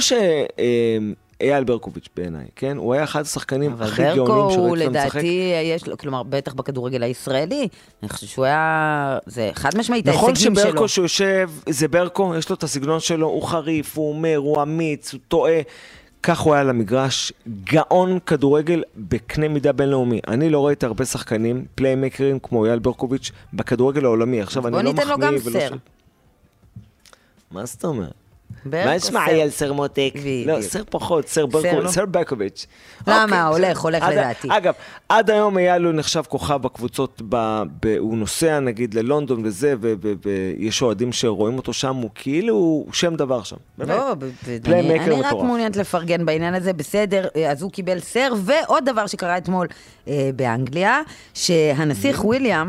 שאייל ברקוביץ' בעיניי, כן? הוא היה אחד השחקנים הכי גאונים שראיתי לו משחק. אבל ברקו לדעתי יש לו, כלומר, בטח בכדורגל הישראלי, אני חושב שהוא היה, זה חד משמעית, ההישגים שלו. נכון שברקו שהוא יושב, זה ברקו, יש לו את הסגנון שלו, הוא חריף, הוא אומר, הוא אמיץ, הוא טועה, כך הוא היה למגרש, גאון כדורגל בקנה מידה בינלאומי. אני לא ראיתי הרבה שחקנים, פליימקרים כמו אייל ברקוביץ' בכדורגל העולמי. עכשיו אני לא מחמיא ולא... בוא ניתן לו גם סר. מה זאת אומרת? מה יש מה אייל סר מותק? לא, סר פחות, סר ברקוביץ'. למה? הולך, הולך לדעתי. אגב, עד היום אייל הוא נחשב כוכב בקבוצות, הוא נוסע נגיד ללונדון וזה, ויש אוהדים שרואים אותו שם, הוא כאילו, הוא שם דבר שם. לא, אני רק מעוניינת לפרגן בעניין הזה, בסדר, אז הוא קיבל סר, ועוד דבר שקרה אתמול באנגליה, שהנסיך וויליאם,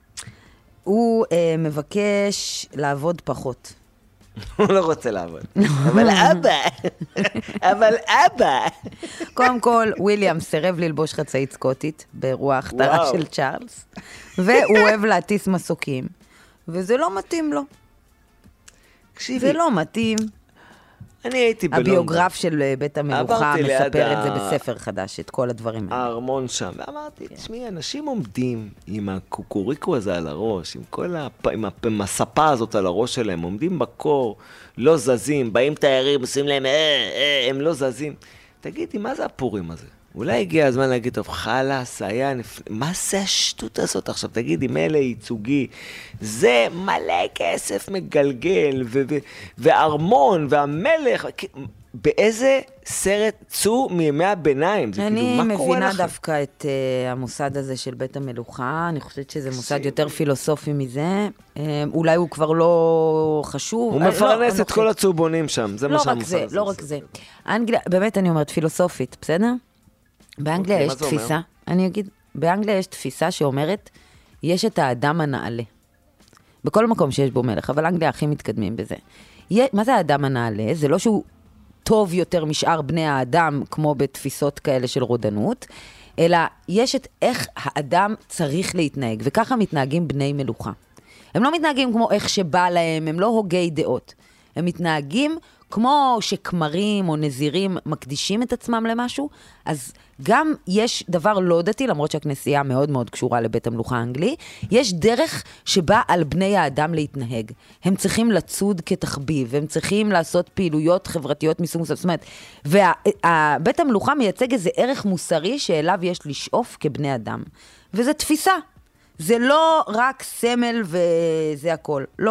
הוא מבקש לעבוד פחות. הוא לא רוצה לעבוד. אבל אבא, אבל אבא. קודם כל, וויליאם סירב ללבוש חצאית סקוטית, באירוע ההכתרה של צ'ארלס, והוא אוהב להטיס מסוקים, וזה לא מתאים לו. זה לא מתאים. אני הייתי בלונדון. הביוגרף של בית המלוכה מספר את זה בספר חדש, את כל הדברים האלה. הארמון שם, ואמרתי, תשמעי, אנשים עומדים עם הקוקוריקו הזה על הראש, עם כל עם הספה הזאת על הראש שלהם, עומדים בקור, לא זזים, באים תיירים, עושים להם, אה, אה, הם לא זזים. תגידי, מה זה הפורים הזה? אולי הגיע הזמן להגיד, טוב, חלס, היה נפ... מה זה השטות הזאת עכשיו? תגידי, מלא ייצוגי, זה מלא כסף מגלגל, ו- ו- וארמון, והמלך, באיזה סרט צאו מימי הביניים? אני כאילו, מבינה דווקא את uh, המוסד הזה של בית המלוכה, אני חושבת שזה מוסד יותר פילוסופי מזה, uh, אולי הוא כבר לא חשוב. הוא מפרנס לא, את כל הצהובונים שם, זה לא מה שהמוסד הזה. לא רק זה, לא רק זה. אנגליה, באמת אני אומרת פילוסופית, בסדר? באנגליה יש תפיסה, אני אגיד, באנגליה יש תפיסה שאומרת, יש את האדם הנעלה. בכל מקום שיש בו מלך, אבל אנגליה הכי מתקדמים בזה. מה זה האדם הנעלה? זה לא שהוא טוב יותר משאר בני האדם, כמו בתפיסות כאלה של רודנות, אלא יש את איך האדם צריך להתנהג, וככה מתנהגים בני מלוכה. הם לא מתנהגים כמו איך שבא להם, הם לא הוגי דעות. הם מתנהגים כמו שכמרים או נזירים מקדישים את עצמם למשהו, אז גם יש דבר לא דתי, למרות שהכנסייה מאוד מאוד קשורה לבית המלוכה האנגלי, יש דרך שבה על בני האדם להתנהג. הם צריכים לצוד כתחביב, הם צריכים לעשות פעילויות חברתיות מסוג מסוג. זאת אומרת, ובית המלוכה מייצג איזה ערך מוסרי שאליו יש לשאוף כבני אדם. וזה תפיסה. זה לא רק סמל וזה הכל. לא.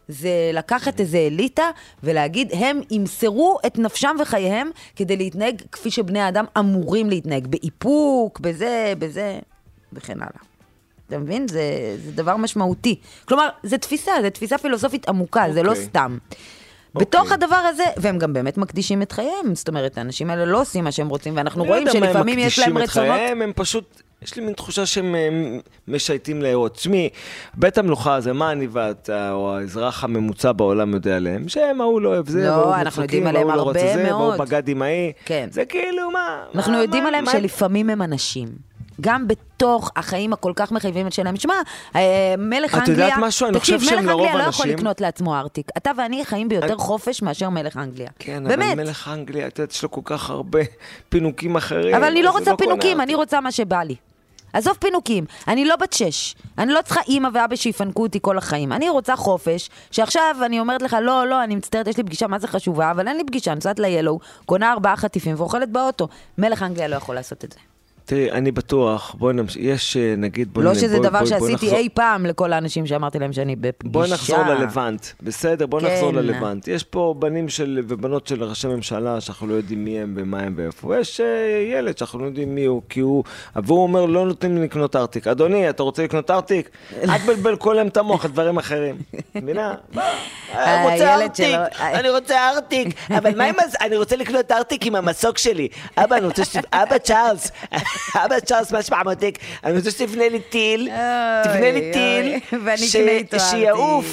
זה לקחת איזה אליטה ולהגיד, הם ימסרו את נפשם וחייהם כדי להתנהג כפי שבני האדם אמורים להתנהג, באיפוק, בזה, בזה, וכן הלאה. אתה מבין? זה, זה דבר משמעותי. כלומר, זה תפיסה, זה תפיסה פילוסופית עמוקה, okay. זה לא סתם. Okay. בתוך הדבר הזה, והם גם באמת מקדישים את חייהם, זאת אומרת, האנשים האלה לא עושים מה שהם רוצים, ואנחנו רואים שלפעמים יש להם רצונות. חייהם, הם פשוט, יש לי מין תחושה שהם משייטים להירות. שמי, בית המלוכה הזה, מה אני ואתה, או האזרח הממוצע בעולם יודע עליהם, שהם, ההוא לא אוהב זה, לא, אנחנו יודעים עליהם הרבה מאוד. והוא בגד עם ההיא. כן. זה כאילו, מה? אנחנו מה, יודעים מה, עליהם מה? שלפעמים הם אנשים. גם בתוך החיים הכל כך מחייבים את שלהם. תשמע, מלך אנגליה... את יודעת משהו? אני חושב שהם לרוב אנשים... תקשיב, מלך אנגליה לא יכול לקנות לעצמו ארטיק. אתה ואני חיים ביותר חופש מאשר מלך אנגליה. כן, אבל מלך אנגליה, את יודעת, יש לו כל כך הרבה פינוקים אחרים. אבל אני לא רוצה פינוקים, אני רוצה מה שבא לי. עזוב פינוקים, אני לא בת שש. אני לא צריכה אימא ואבא שיפנקו אותי כל החיים. אני רוצה חופש, שעכשיו אני אומרת לך, לא, לא, אני מצטערת, יש לי פגישה, מה זה חשובה, אבל אין לי פגישה, אני נוסעת לילואו, קונה ארבעה חטיפים ואוכלת באוטו. מלך אנגליה לא יכול לעשות את זה. תראי, אני בטוח, בואי נמשיך, יש נגיד... לא שזה דבר שעשיתי אי פעם לכל האנשים שאמרתי להם שאני בפגישה. בואי נחזור ללבנט, בסדר? בואי נחזור ללבנט. יש פה בנים ובנות של ראשי ממשלה שאנחנו לא יודעים מי הם ומה הם ואיפה. יש ילד שאנחנו לא יודעים מי הוא, כי הוא... והוא אומר, לא נותנים לי לקנות ארטיק. אדוני, אתה רוצה לקנות ארטיק? אל בלבל כל הם תמוך, דברים אחרים. מבינה? אני רוצה ארטיק, אני רוצה ארטיק, אבל מה אם אני רוצה לקנות ארטיק עם המסוק שלי? אבא, אני רוצה שתפ... אבא צ'ארלס, אבא צ'ארלס, מה שבע מותק, אני רוצה שתפנה לי טיל, תפנה לי טיל, שיעוף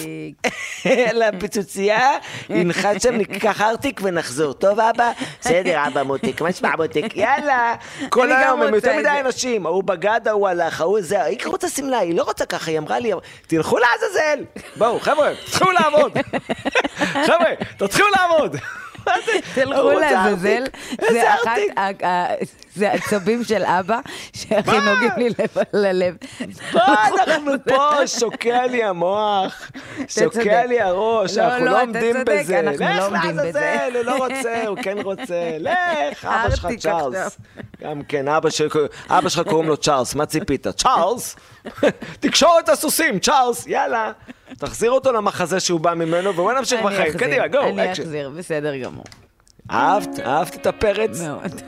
לפיצוצייה, ינחת שם, ניקח ארטיק ונחזור. טוב אבא? בסדר אבא מותק, מה שבע מותק, יאללה. כל היום הם יותר מדי אנשים, הוא בגד, הוא הלך, הוא זה, היא רוצה סמלה, היא לא רוצה ככה, היא אמרה לי, תלכו לעזאזל. בואו חבר'ה, תתחילו לעבוד. חבר'ה, תתחילו לעבוד. תלכו לעזאזל, זה אחת, זה עצבים של אבא, שהכי נוגעים לי ללב. מה אנחנו פה? שוקע לי המוח, שוקע לי הראש, אנחנו לא עומדים בזה. לך לעזאזל, הוא לא רוצה, הוא כן רוצה. לך, אבא שלך צ'ארלס. גם כן, אבא שלך קוראים לו צ'ארלס, מה ציפית? צ'ארלס? תקשור את הסוסים, צ'ארלס, יאללה. תחזיר אותו למחזה שהוא בא ממנו, ובוא נמשיך בחיים. קדימה, גו, אקשן. אני אחזיר, בסדר גמור. אהבת? אהבת את הפרץ? מאוד.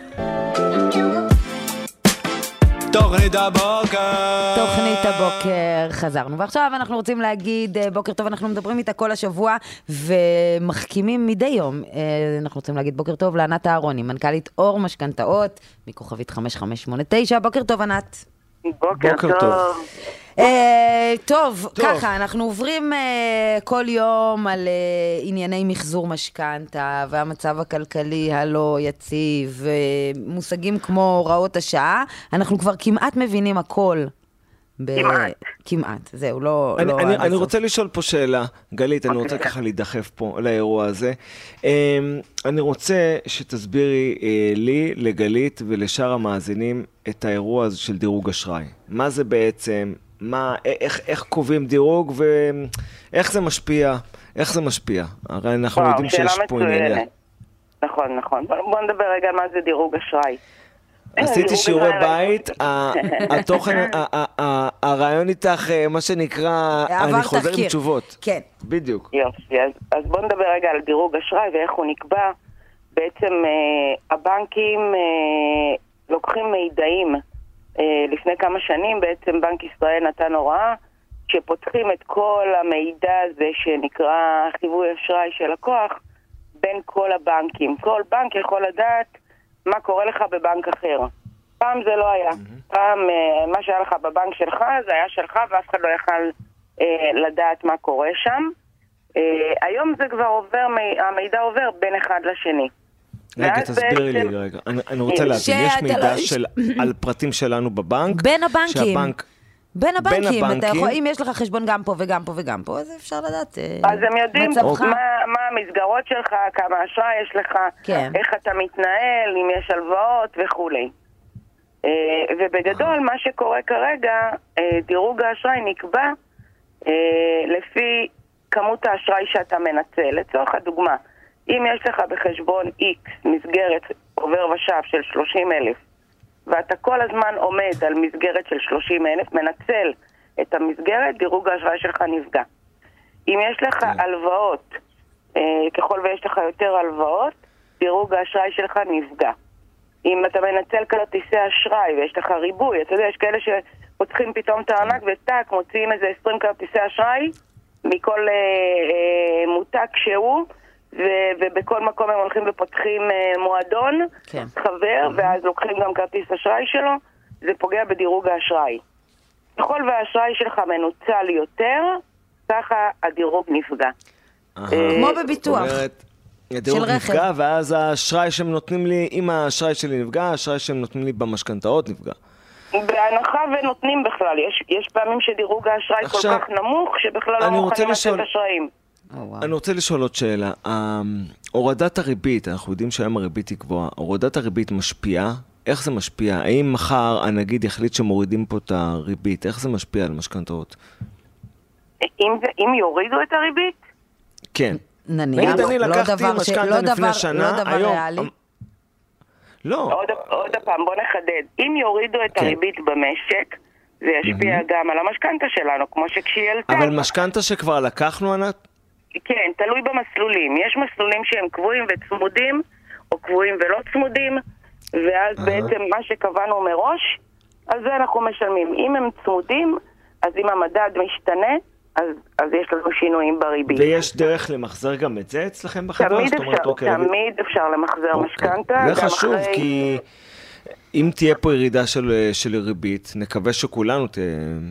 תוכנית הבוקר. תוכנית הבוקר, חזרנו. ועכשיו אנחנו רוצים להגיד, בוקר טוב, אנחנו מדברים איתה כל השבוע, ומחכימים מדי יום. אנחנו רוצים להגיד בוקר טוב לענת אהרוני, מנכ"לית אור משכנתאות, מכוכבית חמש חמש שמונה תשע. בוקר טוב, ענת. בוקר טוב. טוב, ככה, אנחנו עוברים כל יום על ענייני מחזור משכנתה, והמצב הכלכלי הלא יציב, ומושגים כמו הוראות השעה. אנחנו כבר כמעט מבינים הכל. כמעט. כמעט, זהו, לא... אני רוצה לשאול פה שאלה, גלית, אני רוצה ככה להידחף פה לאירוע הזה. אני רוצה שתסבירי לי, לגלית ולשאר המאזינים את האירוע הזה של דירוג אשראי. מה זה בעצם, מה, איך, איך קובעים דירוג ואיך זה משפיע, איך זה משפיע? הרי אנחנו יודעים שיש פה עניין. נכון, נכון. בוא נדבר רגע על מה זה דירוג אשראי. עשיתי שיעורי בית, התוכן, הרעיון איתך, מה שנקרא, אני חוזר עם תשובות. כן. בדיוק. יופי, אז בואו נדבר רגע על דירוג אשראי ואיך הוא נקבע. בעצם הבנקים לוקחים מידעים. לפני כמה שנים בעצם בנק ישראל נתן הוראה שפותחים את כל המידע הזה שנקרא חיווי אשראי של לקוח בין כל הבנקים. כל בנק יכול לדעת מה קורה לך בבנק אחר. פעם זה לא היה. Mm-hmm. פעם מה שהיה לך בבנק שלך, זה היה שלך, ואף אחד לא יכל אה, לדעת מה קורה שם. אה, היום זה כבר עובר, המידע עובר בין אחד לשני. רגע, תסבירי לי רגע. אני, אני רוצה להבין, יש מידע של, על פרטים שלנו בבנק. בין הבנקים. שהבנק... בין הבנקים, בין הבנקים. אתה יכול, אם יש לך חשבון גם פה וגם פה וגם פה, אז אפשר לדעת. אז הם יודעים מה, מה המסגרות שלך, כמה אשראי יש לך, כן. איך אתה מתנהל, אם יש הלוואות וכולי. ובגדול, מה שקורה כרגע, דירוג האשראי נקבע לפי כמות האשראי שאתה מנצל. לצורך הדוגמה, אם יש לך בחשבון X מסגרת עובר ושב של שלושים אלף, ואתה כל הזמן עומד על מסגרת של שלושים אלף, מנצל את המסגרת, דירוג האשראי שלך נפגע. אם יש לך הלוואות, ככל ויש לך יותר הלוואות, דירוג האשראי שלך נפגע. אם אתה מנצל כרטיסי אשראי ויש לך ריבוי, אתה יודע, יש כאלה שפותחים פתאום את הארנק וטק, מוציאים איזה עשרים כרטיסי אשראי מכל אה, אה, מותק שהוא, ו- ובכל מקום הם הולכים ופותחים אה, מועדון, כן. חבר, ואז לוקחים גם כרטיס אשראי שלו, זה פוגע בדירוג האשראי. ככל והאשראי שלך מנוצל יותר, ככה הדירוג נפגע. כמו בביטוח. הדירוג נפגע, ואז האשראי שהם נותנים לי, אם האשראי שלי נפגע, האשראי שהם נותנים לי במשכנתאות נפגע. בהנחה ונותנים בכלל, יש, יש פעמים שדירוג האשראי כל כך נמוך, שבכלל לא מוכנים לתת אשראים. אני רוצה לשאול עוד שאלה. הורדת הריבית, אנחנו יודעים שהיום הריבית היא גבוהה, הורדת הריבית משפיעה? איך זה משפיע? האם מחר הנגיד יחליט שמורידים פה את הריבית? איך זה משפיע על משכנתאות? אם, אם יורידו את הריבית? כן. נניח, אני לא לקחתי דבר, משכנתה לא לפני דבר, שנה, לא דבר היום... ריאלי. לא. עוד, עוד פעם, בוא נחדד. אם יורידו את כן. הריבית במשק, זה ישפיע mm-hmm. גם על המשכנתה שלנו, כמו שכשהיא עלתה. אבל משכנתה שכבר לקחנו, ענת? כן, תלוי במסלולים. יש מסלולים שהם קבועים וצמודים, או קבועים ולא צמודים, ואז uh-huh. בעצם מה שקבענו מראש, אז זה אנחנו משלמים. אם הם צמודים, אז אם המדד משתנה, אז, אז יש לנו שינויים בריבית. ויש דרך למחזר גם את זה אצלכם בחברה? תמיד אפשר, אוקיי, תמיד אפשר למחזר אוקיי. משכנתה. זה חשוב, אחרי... כי אם תהיה פה ירידה של, של ריבית, נקווה שכולנו, תה...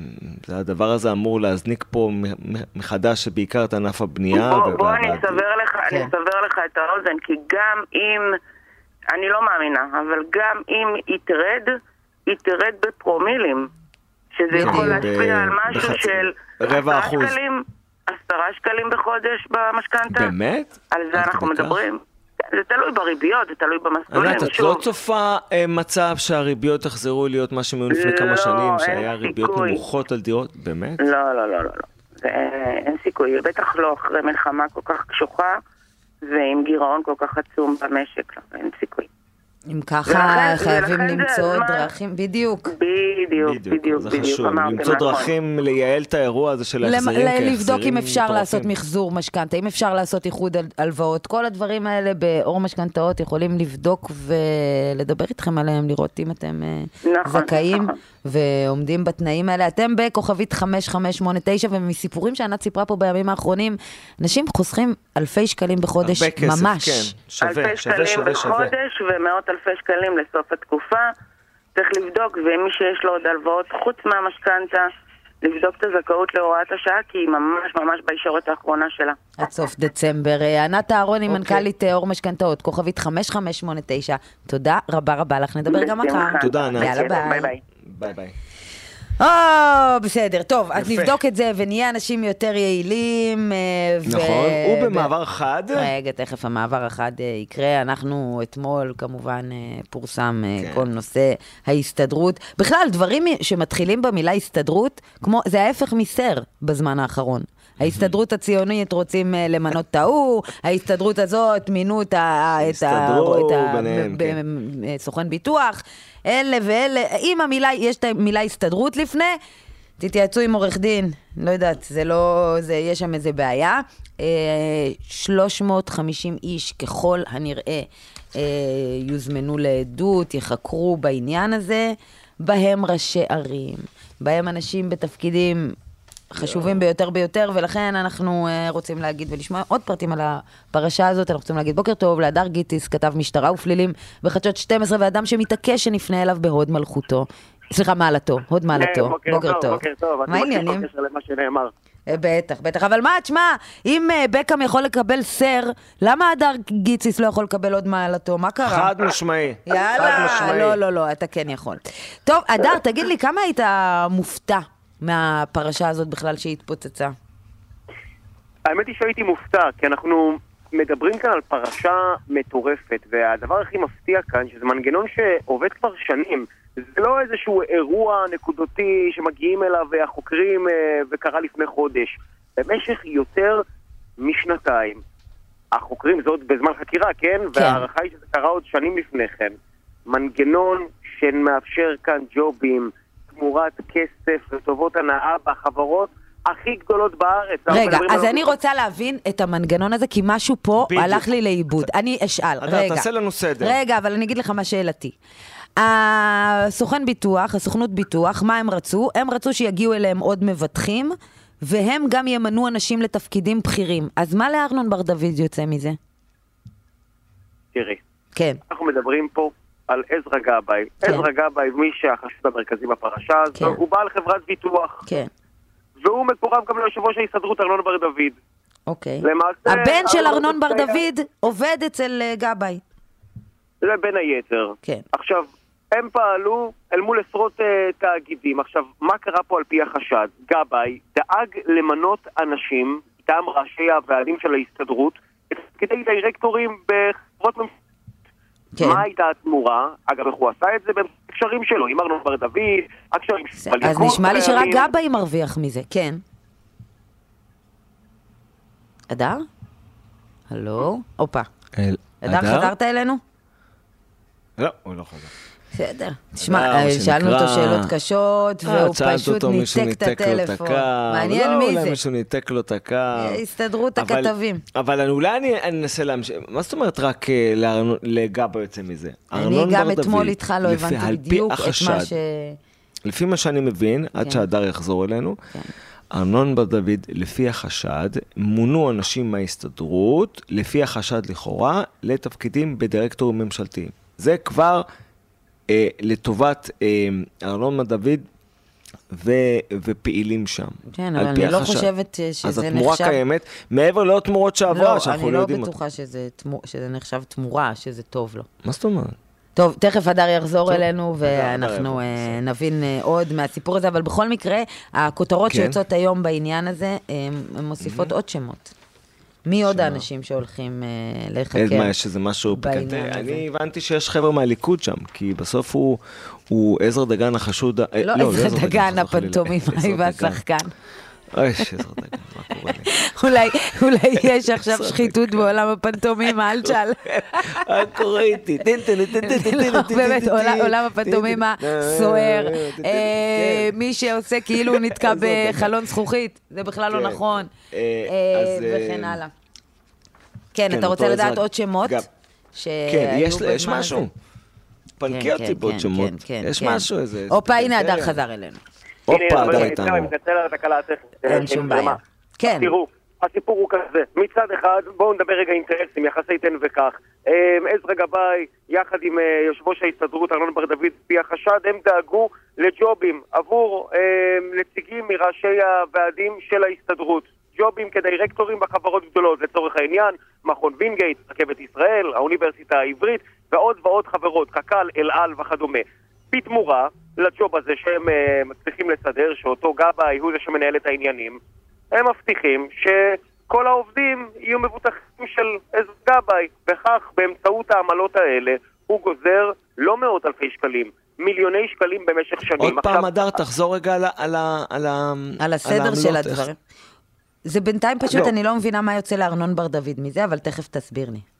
הדבר הזה אמור להזניק פה מחדש, בעיקר את ענף הבנייה. בוא, בוא אני אסבר לך, כן. אני אסבר לך את האוזן, כי גם אם, אני לא מאמינה, אבל גם אם יתרד, יתרד בפרומילים. שזה יכול להשפיע על משהו של עשרה שקלים, עשרה שקלים בחודש במשכנתה. באמת? על זה אנחנו מדברים. זה תלוי בריביות, זה תלוי במסלולים. ענת, את לא צופה מצב שהריביות יחזרו להיות מה שהם היו לפני כמה שנים, שהיה ריביות נמוכות על דירות? באמת? לא, לא, לא, לא. אין סיכוי. בטח לא אחרי מלחמה כל כך קשוחה, ועם גירעון כל כך עצום במשק. אין סיכוי. אם ככה חייבים למצוא דרכים, בדיוק. בדיוק, בדיוק, זה חשוב, למצוא דרכים לייעל את האירוע הזה של ההחזרים כהחזרים. לבדוק אם אפשר לעשות מחזור משכנתה, אם אפשר לעשות איחוד הלוואות, כל הדברים האלה באור משכנתאות יכולים לבדוק ולדבר איתכם עליהם, לראות אם אתם זכאים ועומדים בתנאים האלה. אתם בכוכבית חמש חמש שמונה תשע, ומסיפורים שענת סיפרה פה בימים האחרונים, אנשים חוסכים אלפי שקלים בחודש ממש. אלפי שקלים בחודש ומאות אלפי שקלים לסוף התקופה. צריך לבדוק, ומי שיש לו עוד הלוואות חוץ מהמשכנתה, לבדוק את הזכאות להוראת השעה, כי היא ממש ממש בישורת האחרונה שלה. עד סוף דצמבר. ענת אהרוני, מנכ"לית אור משכנתאות, כוכבית חמש חמש שמונה תשע. תודה רבה רבה לך, נדבר גם מחר. תודה, ענת. יאללה, ביי. ביי. ביי ביי. או, בסדר, טוב, אז נבדוק את זה ונהיה אנשים יותר יעילים. נכון, ובמעבר חד. רגע, תכף המעבר החד יקרה. אנחנו אתמול כמובן פורסם כל נושא ההסתדרות. בכלל, דברים שמתחילים במילה הסתדרות, זה ההפך מסר בזמן האחרון. ההסתדרות הציונית רוצים למנות טעו, ההסתדרות הזאת מינו את סוכן ביטוח, אלה ואלה, אם המילה, יש את המילה הסתדרות לפני, תתייעצו עם עורך דין, לא יודעת, זה לא, זה, יש שם איזה בעיה. שלוש מאות וחמישים איש ככל הנראה יוזמנו לעדות, יחקרו בעניין הזה, בהם ראשי ערים, בהם אנשים בתפקידים חשובים ביותר ביותר, ולכן אנחנו uh, רוצים להגיד ולשמוע עוד פרטים על הפרשה הזאת. אנחנו רוצים להגיד בוקר טוב להדר גיטיס, כתב משטרה ופלילים בחדשות שתים עשרה, ואדם שמתעקש שנפנה אליו בהוד מלכותו. סליחה, מעלתו, הוד מעלתו. בוקר, בוקר טוב. בוקר טוב. מה העניינים? למה שנאמר. בטח, בטח. אבל מה, תשמע, אם בקאם יכול לקבל סר, למה הדר גיטיס לא יכול לקבל עוד מעלתו? מה קרה? חד משמעי. יאללה, לא, לא, לא, אתה כן יכול. טוב, הדר, תגיד לי, כמה היית מופתע מהפרשה הזאת בכלל שהתפוצצה? האמת היא שהייתי מופתע, כי אנחנו מדברים כאן על פרשה מטורפת, והדבר הכי מפתיע כאן, שזה מנגנון שעובד כבר שנים, זה לא איזשהו אירוע נקודתי שמגיעים אליו והחוקרים וקרה לפני חודש. במשך יותר משנתיים, החוקרים, זה עוד בזמן חקירה, כן? כן. והערכה היא שזה קרה עוד שנים לפני כן. מנגנון שמאפשר כאן ג'ובים, תמורת כסף וטובות הנאה בחברות, הכי גדולות בארץ. רגע, אז אני רוצה להבין את המנגנון הזה, כי משהו פה בדיוק. הלך לי לאיבוד. אני אשאל, אתה, רגע. תעשה לנו סדר. רגע, אבל אני אגיד לך מה שאלתי. הסוכן ביטוח, הסוכנות ביטוח, מה הם רצו? הם רצו שיגיעו אליהם עוד מבטחים, והם גם ימנו אנשים לתפקידים בכירים. אז מה לארנון בר דוד יוצא מזה? תראי, כן. אנחנו מדברים פה על עזרא גבאי. כן. עזרא גבאי, מי שהחשוד המרכזי בפרשה הזו, כן. הוא בעל חברת ביטוח. כן. והוא מקורב גם ליושב ראש ההסתדרות ארנון בר דוד. אוקיי. למעשה, הבן של ארנון ארנון בר היה- דוד עובד אצל אה, גבאי. זה בין היתר. כן. עכשיו, הם פעלו אל מול עשרות uh, תאגידים. עכשיו, מה קרה פה על פי החשד? גבאי דאג למנות אנשים, איתם ראשי הוועדים של ההסתדרות, כדי דירקטורים בחברות ממשלתיות. כן. מה הייתה התמורה? אגב, איך הוא עשה את זה בקשרים שלו, עם ארנון בר דוד, הקשרים אז נשמע לי שרק גבאי מרוויח מזה, כן. אדר? הלו? אופה. אל- אדר, חזרת אלינו? לא, הוא לא חזר. בסדר. תשמע, מה אה, שאלנו שנקרא- אותו שאלות קשות, אה, והוא שאלת פשוט אותו, מישהו ניתק את ניתק לו הטלפון. הקו. מעניין לא, מי אולי זה. מישהו ניתק לו את הקו. הסתדרות אבל- הכתבים. אבל אני- אולי אני אני אנסה להמשיך. מה זאת אומרת רק אה, לארנון- לגבאי יוצא מזה? אני ארנון גם בר דוד, אתמול איתך לא לפי- הבנתי על פי בדיוק את החשד, מה ש... לפי מה שאני מבין, עד כן. שהדר יחזור אלינו, כן. ארנון בר דוד, לפי החשד, מונו אנשים מההסתדרות, לפי החשד לכאורה, לתפקידים בדירקטורים ממשלתיים. זה כבר אה, לטובת אה, ארנון בר דוד ו, ופעילים שם. כן, על אבל פי אני לא החשד. חושבת שזה אז התמורה נחשב... קיימת, מעבר לעוד תמורות שעברה, לא, שאנחנו אני לא לא יודעים אותה. בטוחה שזה תמו- שזה נחשב תמורה, שזה טוב לו. מה זאת אומרת? טוב, תכף הדר יחזור טוב, אלינו, הדר ואנחנו יבוא, אה, בסדר. נבין אה, עוד מהסיפור הזה, אבל בכל מקרה, הכותרות כן. שיוצאות היום בעניין הזה, הן מוסיפות עוד שמות. מי עוד האנשים שהולכים אה, אין מה, לחקר? יש איזה משהו בעניין פיקנטי. הזה. אני הבנתי שיש חבר'ה מהליכוד שם, כי בסוף הוא- הוא עזרא דגן החשוד... אה, לא, זה איזה דגן חס וחלילה. הפנטומימאי עזרא דגן. והשחקן. אוי, יש עזרא דגן, מה קורה לי? אולי אולי יש עכשיו שחיתות בעולם הפנטומימה, אל תשאל. מה קורה איתי? טן, טן, טן, טן, טן, לא, טן, באמת, טן, עולם- טן, עולם טן, הפנטומימה טן, סוער. טן, טן, אה, כן. מי שעושה כאילו הוא נתקע עזוב, דגן. בחלון זכוכית, זה בכלל לא כן. נכון. אה, אה, אז, אה, וכן הלאה. כן, כן, אתה רוצה אותו לדעת עזרא- עוד שמות? גם- שהיו כן, יש- בזמן יש הזה? משהו. פנקי כן, אותי כן, בעוד כן, שמות. כן, יש כן. משהו, איזה... הופה, הנה הדר פנטריה. חזר אלינו. הופה, הנה, הדר אני איתנו. מתנצל על התקלה הטכנית. אין שום בעיה. כן. תראו, הסיפור הוא כזה. מצד אחד, בואו נדבר רגע אינטרסים, יחסי תן וכך. אה, עזרא גבאי, יחד עם אה, יושב ראש ההסתדרות ארנון בר דוד, פי החשד, הם דאגו לג'ובים עבור אה, נציגים מראשי הוועדים של ההסתדרות. ג'ובים כדירקטורים בחברות גדולות, לצורך העניין, מכון וינגייט, רכבת ישראל, האוניברסיטה העברית, ועוד ועוד חברות, קק"ל, אל על וכדומה. בתמורה לג'וב הזה שהם uh, מצליחים לסדר, שאותו גבאי הוא זה שמנהל את העניינים, הם מבטיחים שכל העובדים יהיו מבוטחים של עזרא גבאי, וכך באמצעות העמלות האלה הוא גוזר לא מאות אלפי שקלים, מיליוני שקלים במשך שנים. עוד פעם, עכשיו, הדר, תחזור רגע על ה... על ה- על ה- על הסדר העמלות, של איך- הדברים. זה בינתיים פשוט, לא. אני לא מבינה מה יוצא לארנון בר דוד מזה, אבל תכף תסביר לי.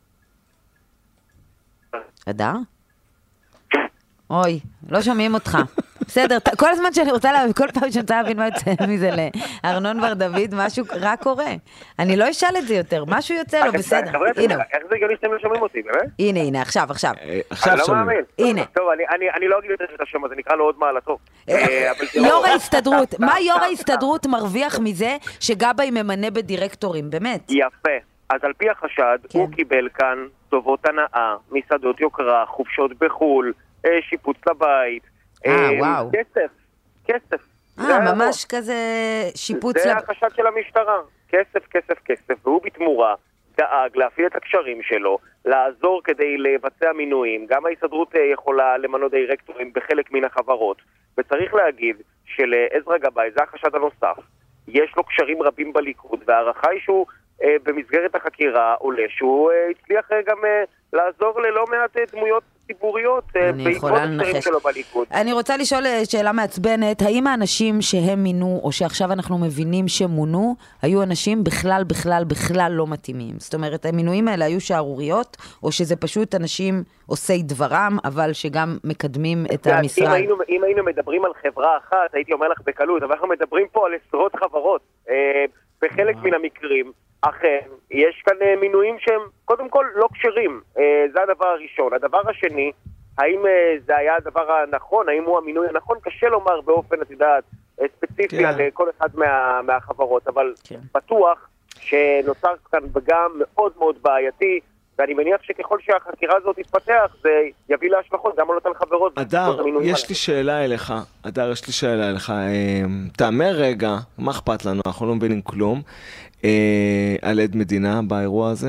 הדר? אוי, לא שומעים אותך. בסדר, ת- כל הזמן שאני רוצה להבין, כל פעם שאני רוצה להבין מה יוצא מזה לארנון בר דוד, משהו רע קורה. אני לא אשאל את זה יותר, משהו יוצא לו, בסדר. חבר'ה, הנה, הוא. איך זה הגיוני שאתם לא שומעים אותי, באמת? הנה, הנה, עכשיו, עכשיו. אה, עכשיו אני לא שומעים. מאמין. הנה. טוב, אני- אני- אני לא אגיד יותר את השם הזה, נקרא לו עוד מעלתו. אה, אבל תראו- יו"ר ההסתדרות, מה יו"ר ההסתדרות מרוויח מזה שגבאי ממנה בדירקטורים, באמת? יפה. אז על פי החשד, כן. הוא קיבל כאן טובות הנאה, מסעדות יוקרה, חופשות בחול, אה, שיפוץ לבית. אה, וואו. כסף, כסף. זה אה, האירוע. ממש כזה שיפוץ זה לב. החשד של המשטרה. כסף, כסף, כסף. והוא בתמורה דאג להפעיל את הקשרים שלו, לעזור כדי לבצע מינויים. גם ההסתדרות אה, יכולה למנות דירקטורים בחלק מן החברות. וצריך להגיד שלעזרא גבאי, זה החשד הנוסף. יש לו קשרים רבים בליכוד, והערכה היא שהוא אה, במסגרת החקירה עולה שהוא אה, הצליח אה, גם אה, לעזור ללא מעט אה, דמויות ציבוריות בעקבות השרים שלו בליכוד. אני רוצה לשאול שאלה מעצבנת, האם האנשים שהם מינו, או שעכשיו אנחנו מבינים שמונו, היו אנשים בכלל, בכלל, בכלל לא מתאימים? זאת אומרת, המינויים האלה היו שערוריות, או שזה פשוט אנשים עושי דברם, אבל שגם מקדמים את המשרד? אם היינו, אם היינו מדברים על חברה אחת, הייתי אומר לך בקלות, אבל אנחנו מדברים פה על עשרות חברות. בחלק מן המקרים, אכן, יש כאן מינויים שהם קודם כל לא קשרים. זה הדבר הראשון. הדבר השני, האם זה היה הדבר הנכון, האם הוא המינוי הנכון? קשה לומר באופן, את יודעת, ספציפי על כל אחד מה, מהחברות, אבל בטוח שנוצר כאן פגם מאוד מאוד בעייתי, ואני מניח שככל שהחקירה הזאת תתפתח, זה יביא להשלכות גם על אותן חברות. אדר, יש לי שאלה אליך, אדר, יש לי שאלה אליך. תאמר רגע, מה אכפת לנו? אנחנו לא מבינים כלום. על עד מדינה באירוע הזה?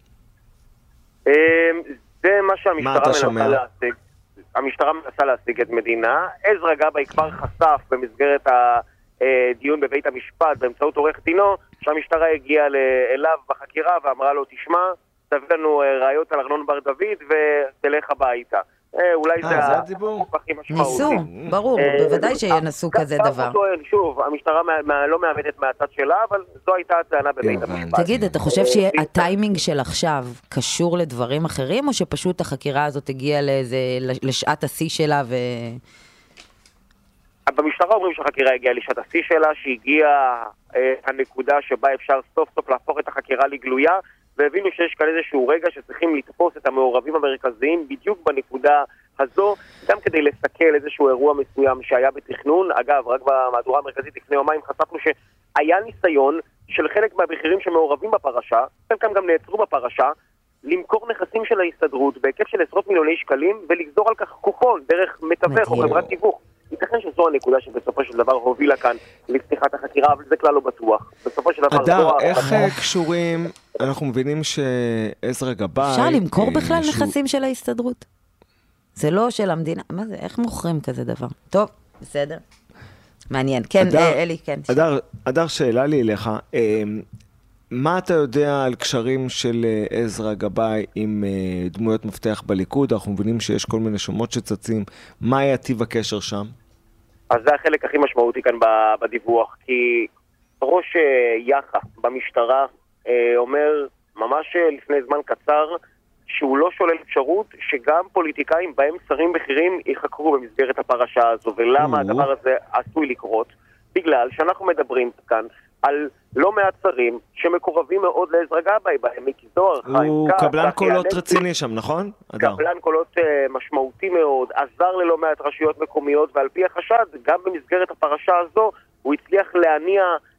זה מה שהמשטרה מנסה להשיג. המשטרה מנסה להשיג עד מדינה. עזרא גבאי כבר חשף במסגרת הדיון בבית המשפט באמצעות עורך דינו, שהמשטרה הגיעה אליו בחקירה ואמרה לו, תשמע, תביא לנו ראיות על ארנון בר דוד ותלך הביתה. אולי זה הדיבור הכי משמעותי. ניסו, ברור, בוודאי שינסו כזה דבר. שוב, המשטרה לא מאמתת מהצד שלה, אבל זו הייתה הטענה בבית המשפט. תגיד, אתה חושב שהטיימינג של עכשיו קשור לדברים אחרים, או שפשוט החקירה הזאת הגיעה לשעת השיא שלה ו... במשטרה אומרים שהחקירה הגיעה לשעת השיא שלה, שהגיעה הנקודה שבה אפשר סוף סוף להפוך את החקירה לגלויה, והבינו שיש כאן איזשהו רגע שצריכים לתפוס את המעורבים המרכזיים בדיוק בנקודה הזו, גם כדי לסכל איזשהו אירוע מסוים שהיה בתכנון. אגב, רק במהדורה המרכזית לפני יומיים חשפנו שהיה ניסיון של חלק מהבכירים שמעורבים בפרשה, חלקם גם נעצרו בפרשה, למכור נכסים של ההסתדרות בהיקף של עשרות מיליוני שקלים ולגזור על כך קופון דרך מתווך או חברת תיווך. ייתכן שזו הנקודה שבסופו של דבר הובילה כאן לפתיחת החקירה, אבל זה כלל לא בטוח. בסופו של דבר... אדר, איך קשורים... אנחנו מבינים שעזרא גבאי... אפשר למכור בכלל נכסים של ההסתדרות? זה לא של המדינה. מה זה? איך מוכרים כזה דבר? טוב, בסדר. מעניין. כן, אלי, כן. אדר, שאלה לי אליך. מה אתה יודע על קשרים של עזרא גבאי עם דמויות מפתח בליכוד? אנחנו מבינים שיש כל מיני שמות שצצים. מה היה טיב הקשר שם? אז זה החלק הכי משמעותי כאן בדיווח, כי ראש יח"א במשטרה אומר ממש לפני זמן קצר שהוא לא שולל אפשרות שגם פוליטיקאים בהם שרים בכירים יחקרו במסגרת הפרשה הזו. ולמה הדבר הזה עשוי לקרות? בגלל שאנחנו מדברים כאן על לא מעט שרים שמקורבים מאוד לעזרא גבאי, בהם מיקי זוהר, הוא קבלן קולות רציני שם, נכון? קבלן קולות משמעותי מאוד, עזר ללא מעט רשויות מקומיות, ועל פי החשד, גם במסגרת הפרשה הזו, הוא הצליח להניע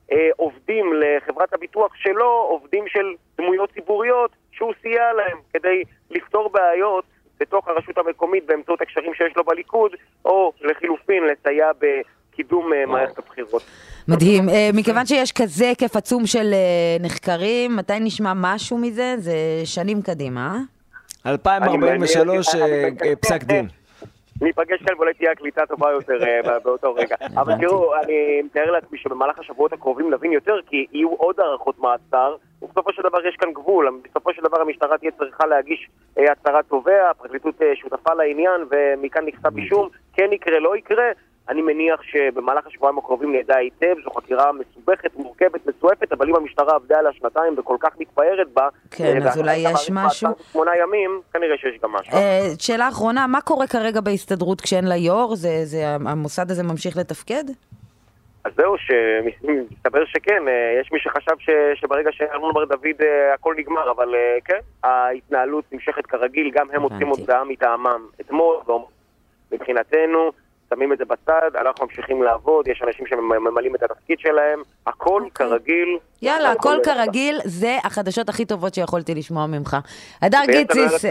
עובדים לחברת הביטוח שלו, עובדים של דמויות ציבוריות, שהוא סייע להם כדי לפתור בעיות בתוך הרשות המקומית באמצעות הקשרים שיש לו בליכוד, או לחילופין לסייע בקידום מערכת הבחירות. מדהים. מכיוון שיש כזה היקף עצום של נחקרים, מתי נשמע משהו מזה? זה שנים קדימה, אה? אלפיים ארבעים ושלוש פסק דין. ניפגש כאן ואולי תהיה הקליטה טובה יותר באותו רגע. אבל תראו, אני מתאר לעצמי שבמהלך השבועות הקרובים נבין יותר, כי יהיו עוד הערכות מעצר, ובסופו של דבר יש כאן גבול. בסופו של דבר המשטרה תהיה צריכה להגיש הצהרת תובע, הפרקליטות שותפה לעניין, ומכאן נכתב אישום. כן יקרה, לא יקרה. אני מניח שבמהלך השבועיים הקרובים נדע היטב, זו חקירה מסובכת, מורכבת, מסועפת, אבל אם המשטרה עבדה על השנתיים וכל כך מתפארת בה, כן, אז אולי יש משהו. שמונה ימים, כנראה שיש גם משהו. שאלה אחרונה, מה קורה כרגע בהסתדרות כשאין לה יו"ר? המוסד הזה ממשיך לתפקד? אז זהו, שמסתבר שכן, יש מי שחשב שברגע שארנון בר דוד הכל נגמר, אבל כן, ההתנהלות נמשכת כרגיל, גם הם מוצאים הודעה מטעמם אתמול, מבחינתנו, שמים את זה בצד, אנחנו ממשיכים לעבוד, יש אנשים שממלאים את התפקיד שלהם, הכל כרגיל. יאללה, הכל כרגיל, זה החדשות הכי טובות שיכולתי לשמוע ממך. אדר גיציס,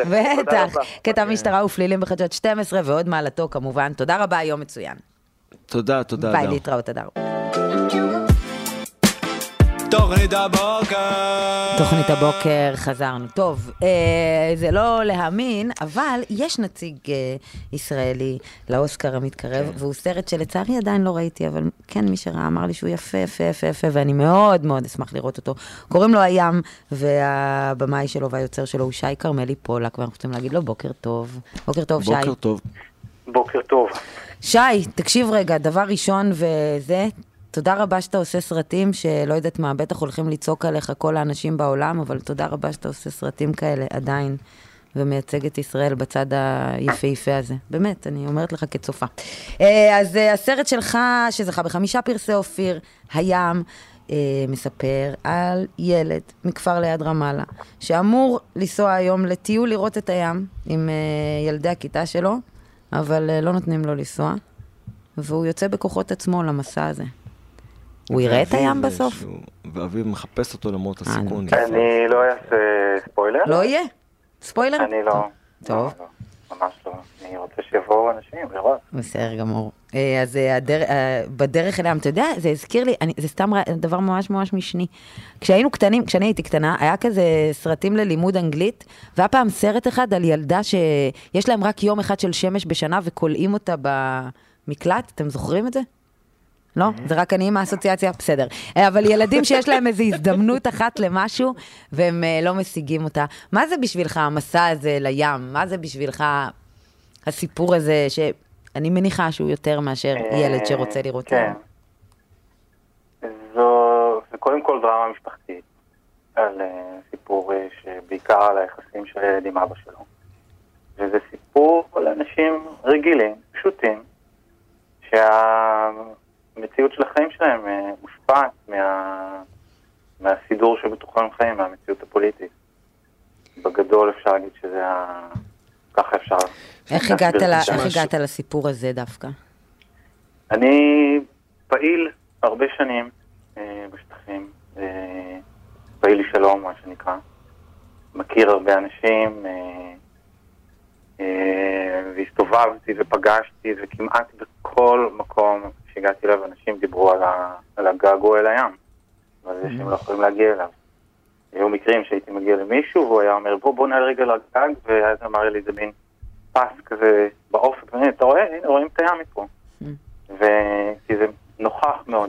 בטח, קטע משטרה ופלילים בחדשות שתים עשרה, ועוד מעלתו כמובן. תודה רבה, יום מצוין. תודה, תודה, ביי, להתראות, אדר. תוכנית הבוקר. תוכנית הבוקר, חזרנו. טוב, אה, זה לא להאמין, אבל יש נציג אה, ישראלי לאוסקר המתקרב, והוא סרט שלצערי עדיין לא ראיתי, אבל כן, מי שראה אמר לי שהוא יפה, יפה, יפה, יפה, ואני מאוד מאוד אשמח לראות אותו. קוראים לו הים, והבמאי שלו והיוצר שלו הוא שי קרמלי פולק, ואנחנו רוצים להגיד לו בוקר טוב. בוקר טוב, שי. בוקר טוב. בוקר טוב. שי, תקשיב רגע, דבר ראשון וזה, תודה רבה שאתה עושה סרטים שלא יודעת מה, בטח הולכים לצעוק עליך כל האנשים בעולם, אבל תודה רבה שאתה עושה סרטים כאלה עדיין, ומייצג את ישראל בצד היפהפה הזה. באמת, אני אומרת לך כצופה. אז הסרט שלך, שזכה בחמישה פרסי אופיר, הים, מספר על ילד מכפר ליד רמאללה, שאמור לנסוע היום לטיול לראות את הים עם ילדי הכיתה שלו, אבל לא נותנים לו לנסוע, והוא יוצא בכוחות עצמו למסע הזה. הוא יראה את הים בסוף? ואביב מחפש אותו למרות הסיכון. אני לא אעשה ספוילר. לא יהיה? ספוילר? אני לא. טוב. ממש לא. אני רוצה שיבואו אנשים לראות. בסדר גמור. אז בדרך אליהם, אתה יודע, זה הזכיר לי, זה סתם דבר ממש ממש משני. כשהיינו קטנים, כשאני הייתי קטנה, היה כזה סרטים ללימוד אנגלית, והיה פעם סרט אחד על ילדה שיש להם רק יום אחד של שמש בשנה, וקולעים אותה במקלט, אתם זוכרים את זה? לא? זה רק אני עם האסוציאציה? בסדר. אבל ילדים שיש להם איזו הזדמנות אחת למשהו, והם לא משיגים אותה. מה זה בשבילך המסע הזה לים? מה זה בשבילך הסיפור הזה, שאני מניחה שהוא יותר מאשר ילד שרוצה לראות ים? כן. זו, זה קודם כל דרמה משפחתית, על סיפור שבעיקר על היחסים של ילד עם אבא שלו. וזה סיפור על אנשים רגילים, פשוטים, שה... המציאות של החיים שלהם מושפעת מה... מהסידור שבתוכם חיים, מהמציאות הפוליטית. בגדול אפשר להגיד שזה ה... ככה אפשר... איך הגעת, לה... איך הגעת לסיפור הזה דווקא? אני פעיל הרבה שנים אה, בשטחים, אה, פעיל שלום, מה שנקרא. מכיר הרבה אנשים, אה, אה, והסתובבתי ופגשתי, וכמעט בכל מקום שהגעתי אליו, אנשים דיברו על, ה, על הגעגוע אל הים, ועל זה שהם לא יכולים להגיע אליו. היו מקרים שהייתי מגיע למישהו, והוא היה אומר, בוא, בוא נעלה רגע לגג, ואז אמר לי זה מין פס כזה באופק, ואני, אתה רואה, הנה, רואים את הים מפה. וכי זה נוכח מאוד.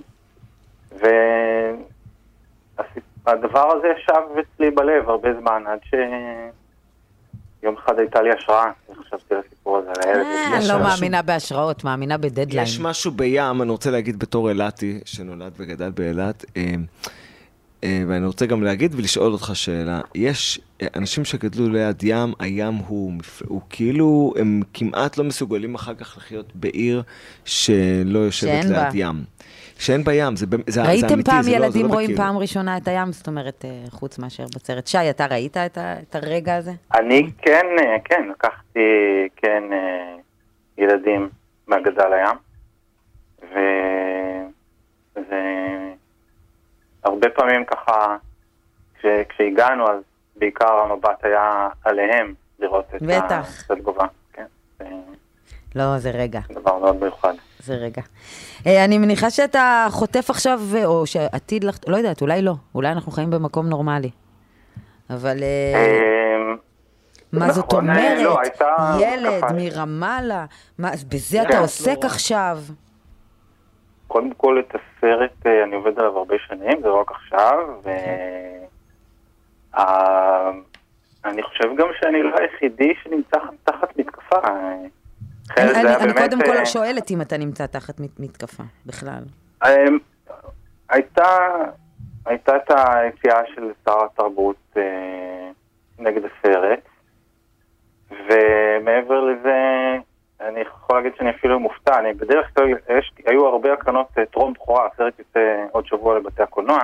והדבר הזה ישב אצלי בלב הרבה זמן, עד ש... יום אחד הייתה לי השראה, חשבתי לסיפור הזה, על הילד. אני לא מאמינה בהשראות, מאמינה בדדליין. יש משהו בים, אני רוצה להגיד בתור אילתי, שנולד וגדל באילת, ואני רוצה גם להגיד ולשאול אותך שאלה. יש אנשים שגדלו ליד ים, הים הוא, הוא כאילו, הם כמעט לא מסוגלים אחר כך לחיות בעיר שלא יושבת ליד ים. שאין בים, זה, זה, זה אמיתי, ראיתם פעם זה ילדים לא, זה רואים לא פעם ראשונה את הים, זאת אומרת, חוץ מאשר בצרת. שי, אתה ראית את, ה, את הרגע הזה? אני כן, כן, לקחתי, כן, ילדים מהגדה לים, וזה הרבה פעמים ככה, כש, כשהגענו, אז בעיקר המבט היה עליהם לראות את התגובה. כן, זה... לא, זה רגע. דבר מאוד מיוחד. זה רגע. אני מניחה שאתה חוטף עכשיו, או שעתיד לך, לא יודעת, אולי לא. אולי אנחנו חיים במקום נורמלי. אבל... מה זאת אומרת? ילד מרמאללה, בזה אתה עוסק עכשיו? קודם כל את הסרט, אני עובד עליו הרבה שנים, זה רק עכשיו, ואני חושב גם שאני לא היחידי שנמצא תחת מתקפה. אני קודם כל שואלת אם אתה נמצא תחת מתקפה, בכלל. הייתה את היציאה של שר התרבות נגד הסרט, ומעבר לזה, אני יכול להגיד שאני אפילו מופתע. אני בדרך כלל, היו הרבה הקרנות טרום בכורה, הסרט יוצא עוד שבוע לבתי הקולנוע,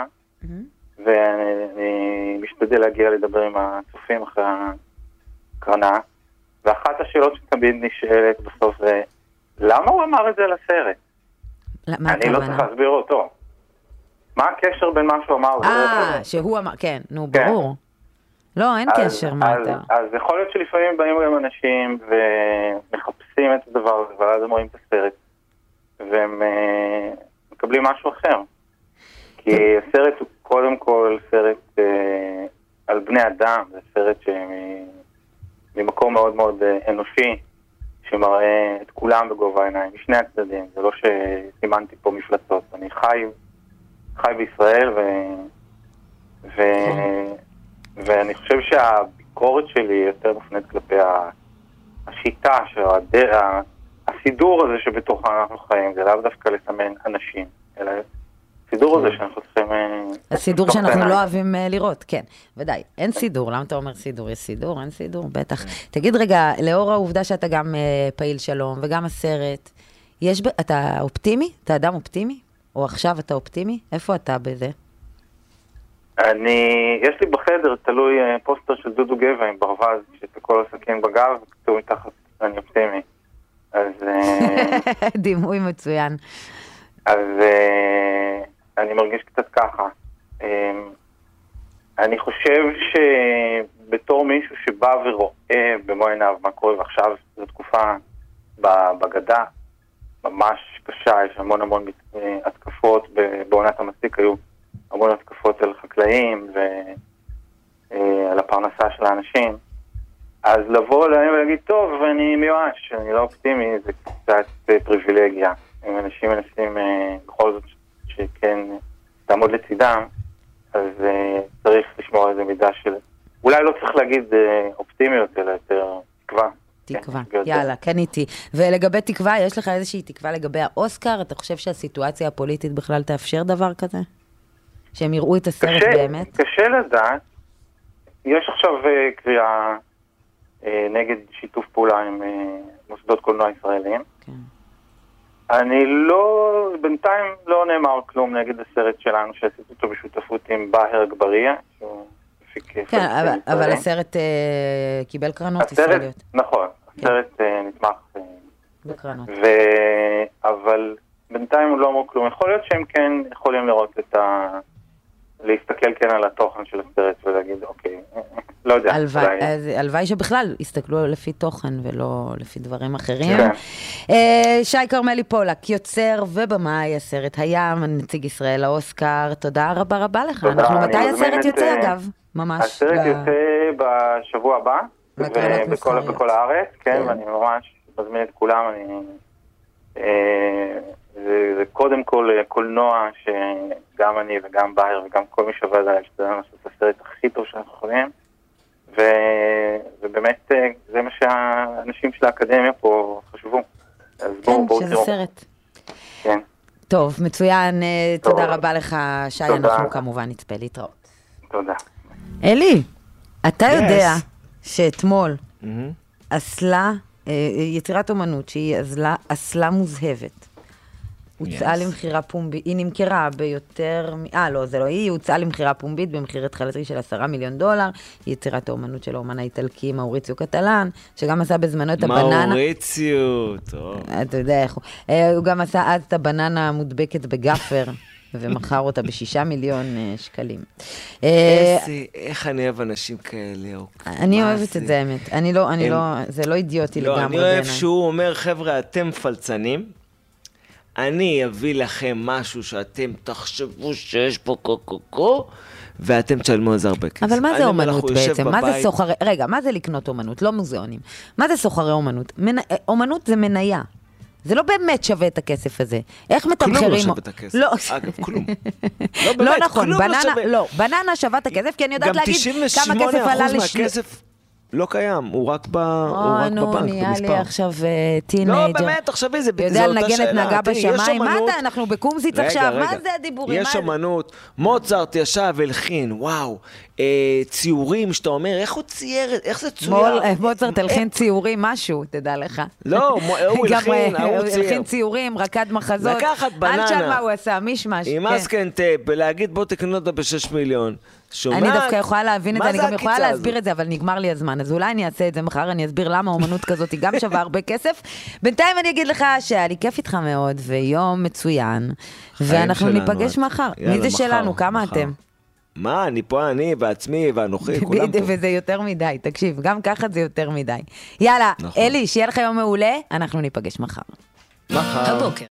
ואני משתדל להגיע לדבר עם הצופים אחרי הקרנה, ואחת השאלות שתמיד נשאלת בסוף זה, למה הוא אמר את זה לסרט? אני לא צריך להסביר אותו. מה הקשר בין מה שהוא אמר? אה, שהוא אמר, כן, נו, ברור. לא, אין קשר, מה אתה? אז יכול להיות שלפעמים באים גם אנשים ומחפשים את הדבר הזה, ואז הם רואים את הסרט, והם מקבלים משהו אחר. כי הסרט הוא קודם כל סרט אה, על בני אדם, זה סרט שממקום מאוד מאוד אה, אנושי, שמראה את כולם בגובה העיניים, משני הצדדים. זה לא שסימנתי פה מפלצות, אני חי, חי בישראל, ו, ו, ואני חושב שהביקורת שלי יותר מופנית כלפי השיטה, שהדרך, הסידור הזה שבתוכה אנחנו חיים, זה לאו דווקא לסמן אנשים, אלא הסידור הזה שאנחנו צריכים... הסידור שאנחנו לא אוהבים לראות, כן, ודאי. אין סידור, למה אתה אומר סידור? יש סידור? אין סידור, בטח. תגיד רגע, לאור העובדה שאתה גם פעיל שלום וגם הסרט, יש, אתה אופטימי? אתה אדם אופטימי? או עכשיו אתה אופטימי? איפה אתה בזה? אני, יש לי בחדר, תלוי פוסטר של דודו גבע עם ברווז, שתקול הסכין בגב, וכתוב מתחת, אני אופטימי. אז... דימוי מצוין. אז אני מרגיש קצת ככה. אני חושב שבתור מישהו שבא ורואה במו עיניו מה קורה, ועכשיו זו תקופה בגדה ממש קשה, יש המון המון התקפות, בעונת המסיק היו המון התקפות על חקלאים ועל הפרנסה של האנשים. אז לבוא להם ולהגיד, טוב, אני מיואש, אני לא אופטימי, זה קצת פריבילגיה. אם אנשים מנסים בכל זאת שכן תעמוד לצידם, אז צריך לשמור איזה מידה של... אולי לא צריך להגיד אופטימיות, אלא יותר תקווה. תקווה, יאללה, קניתי. ולגבי תקווה, יש לך איזושהי תקווה לגבי האוסקר? אתה חושב שהסיטואציה הפוליטית בכלל תאפשר דבר כזה? שהם יראו את הסרט באמת? קשה לדעת. יש עכשיו קריאה נגד שיתוף פעולה עם מוסדות קולנוע ישראלים. כן. אני לא, בינתיים לא נאמר כלום נגד הסרט שלנו, שעשיתי אותו בשותפות עם בהר אגבריה, שהוא מפיק... כן, אבל, אבל הסרט uh, קיבל קרנות הסרט, ישראליות. נכון, כן. הסרט uh, נתמך. בקרנות. ו... אבל בינתיים הוא לא אמרו כלום. יכול להיות שהם כן יכולים לראות את ה... להסתכל כן על התוכן של הסרט ולהגיד, אוקיי, לא יודע. הלוואי שבכלל הסתכלו לפי תוכן ולא לפי דברים אחרים. שי כרמלי פולק, יוצר ובמאי הסרט הים, נציג ישראל לאוסקר, תודה רבה רבה לך. אנחנו מתי הסרט יוצא אגב? ממש. הסרט יוצא בשבוע הבא, בכל הארץ, כן, ואני ממש מזמין את כולם, אני... זה, זה קודם כל קולנוע שגם אני וגם בהר וגם כל מי שעובד עליי שתדענו לעשות את הסרט הכי טוב שאנחנו יכולים, ו, ובאמת זה מה שהאנשים של האקדמיה פה חשבו. אז כן, בואו, בואו שזה תראו. סרט. כן. טוב, מצוין, טוב. תודה רבה לך שי, תודה. אנחנו כמובן נצפה להתראות. תודה. אלי, אתה Yes. יודע שאתמול Mm-hmm. אסלה, יצירת אומנות שהיא אסלה, אסלה מוזהבת. הוצאה Yes. למחירה פומבית, היא נמכרה ביותר, אה לא, זה לא היא, היא הוצאה למחירה פומבית במחיר התחלתי של עשרה מיליון דולר, היא יצירת האומנות של האומן האיטלקי מאוריציו קטלן, שגם עשה בזמנו את הבננה. מאוריציו, טוב. אתה יודע איך הוא. הוא גם עשה אז את הבננה המודבקת בגפר, ומכר אותה בשישה מיליון שקלים. איזה, איך אני אוהב אנשים כאלה. אני אוהבת את זה, האמת. אני לא, אני לא, זה לא אידיוטי לגמרי. לא, אני אוהב שהוא אומר, חבר'ה, אתם פלצנים, אני אביא לכם משהו שאתם תחשבו שיש פה קו-קו-קו, ואתם תשלמו על זה הרבה כסף. אבל מה זה אומנות בעצם? מה זה סוחרי... רגע, מה זה לקנות אומנות? לא מוזיאונים. מה זה סוחרי אומנות? אומנות זה מניה. זה לא באמת שווה את הכסף הזה. איך מתמחרים... כלום לא שווה את הכסף. לא. אגב, כלום. לא, באמת, נכון, כלום לא שווה. לא, בננה שווה את הכסף, כי אני יודעת להגיד כמה כסף עלה גם תשעים ושמונה אחוז לשל... מהכסף הוא לא קיים, הוא רק בבנק, נו, נהיה לי עכשיו טינג'ר. לא, באמת, עכשיו איזה, יודע לנגן את נגע בשמיים, מה אתה, אנחנו בקומזיץ עכשיו, מה זה הדיבורים? יש אמנות, מוצרט ישב והלחין, וואו, ציורים שאתה אומר, איך הוא צייר, איך זה צויר? מוצרט הלחין ציורים, משהו, תדע לך. לא, הוא הלחין, הוא הלחין ציורים, רקד מחזות. לקחת בננה. אל תשאל מה הוא עשה, מישמש. עם אסקנטפ, להגיד בוא תקנו אותה בשש מיליון. אני דווקא יכולה להבין את זה, אני גם יכולה להסביר את זה, אבל נגמר לי הזמן, אז אולי אני אעשה את זה מחר, אני אסביר למה האומנות כזאת היא גם שווה הרבה כסף. בינתיים אני אגיד לך שהיה לי כיף איתך מאוד, ויום מצוין, ואנחנו ניפגש מחר. מי זה שלנו? כמה אתם? מה, אני פה, אני בעצמי ואנוכי, כולם פה. וזה יותר מדי, תקשיב, גם ככה זה יותר מדי. יאללה, אלי, שיהיה לך יום מעולה, אנחנו ניפגש מחר. מחר.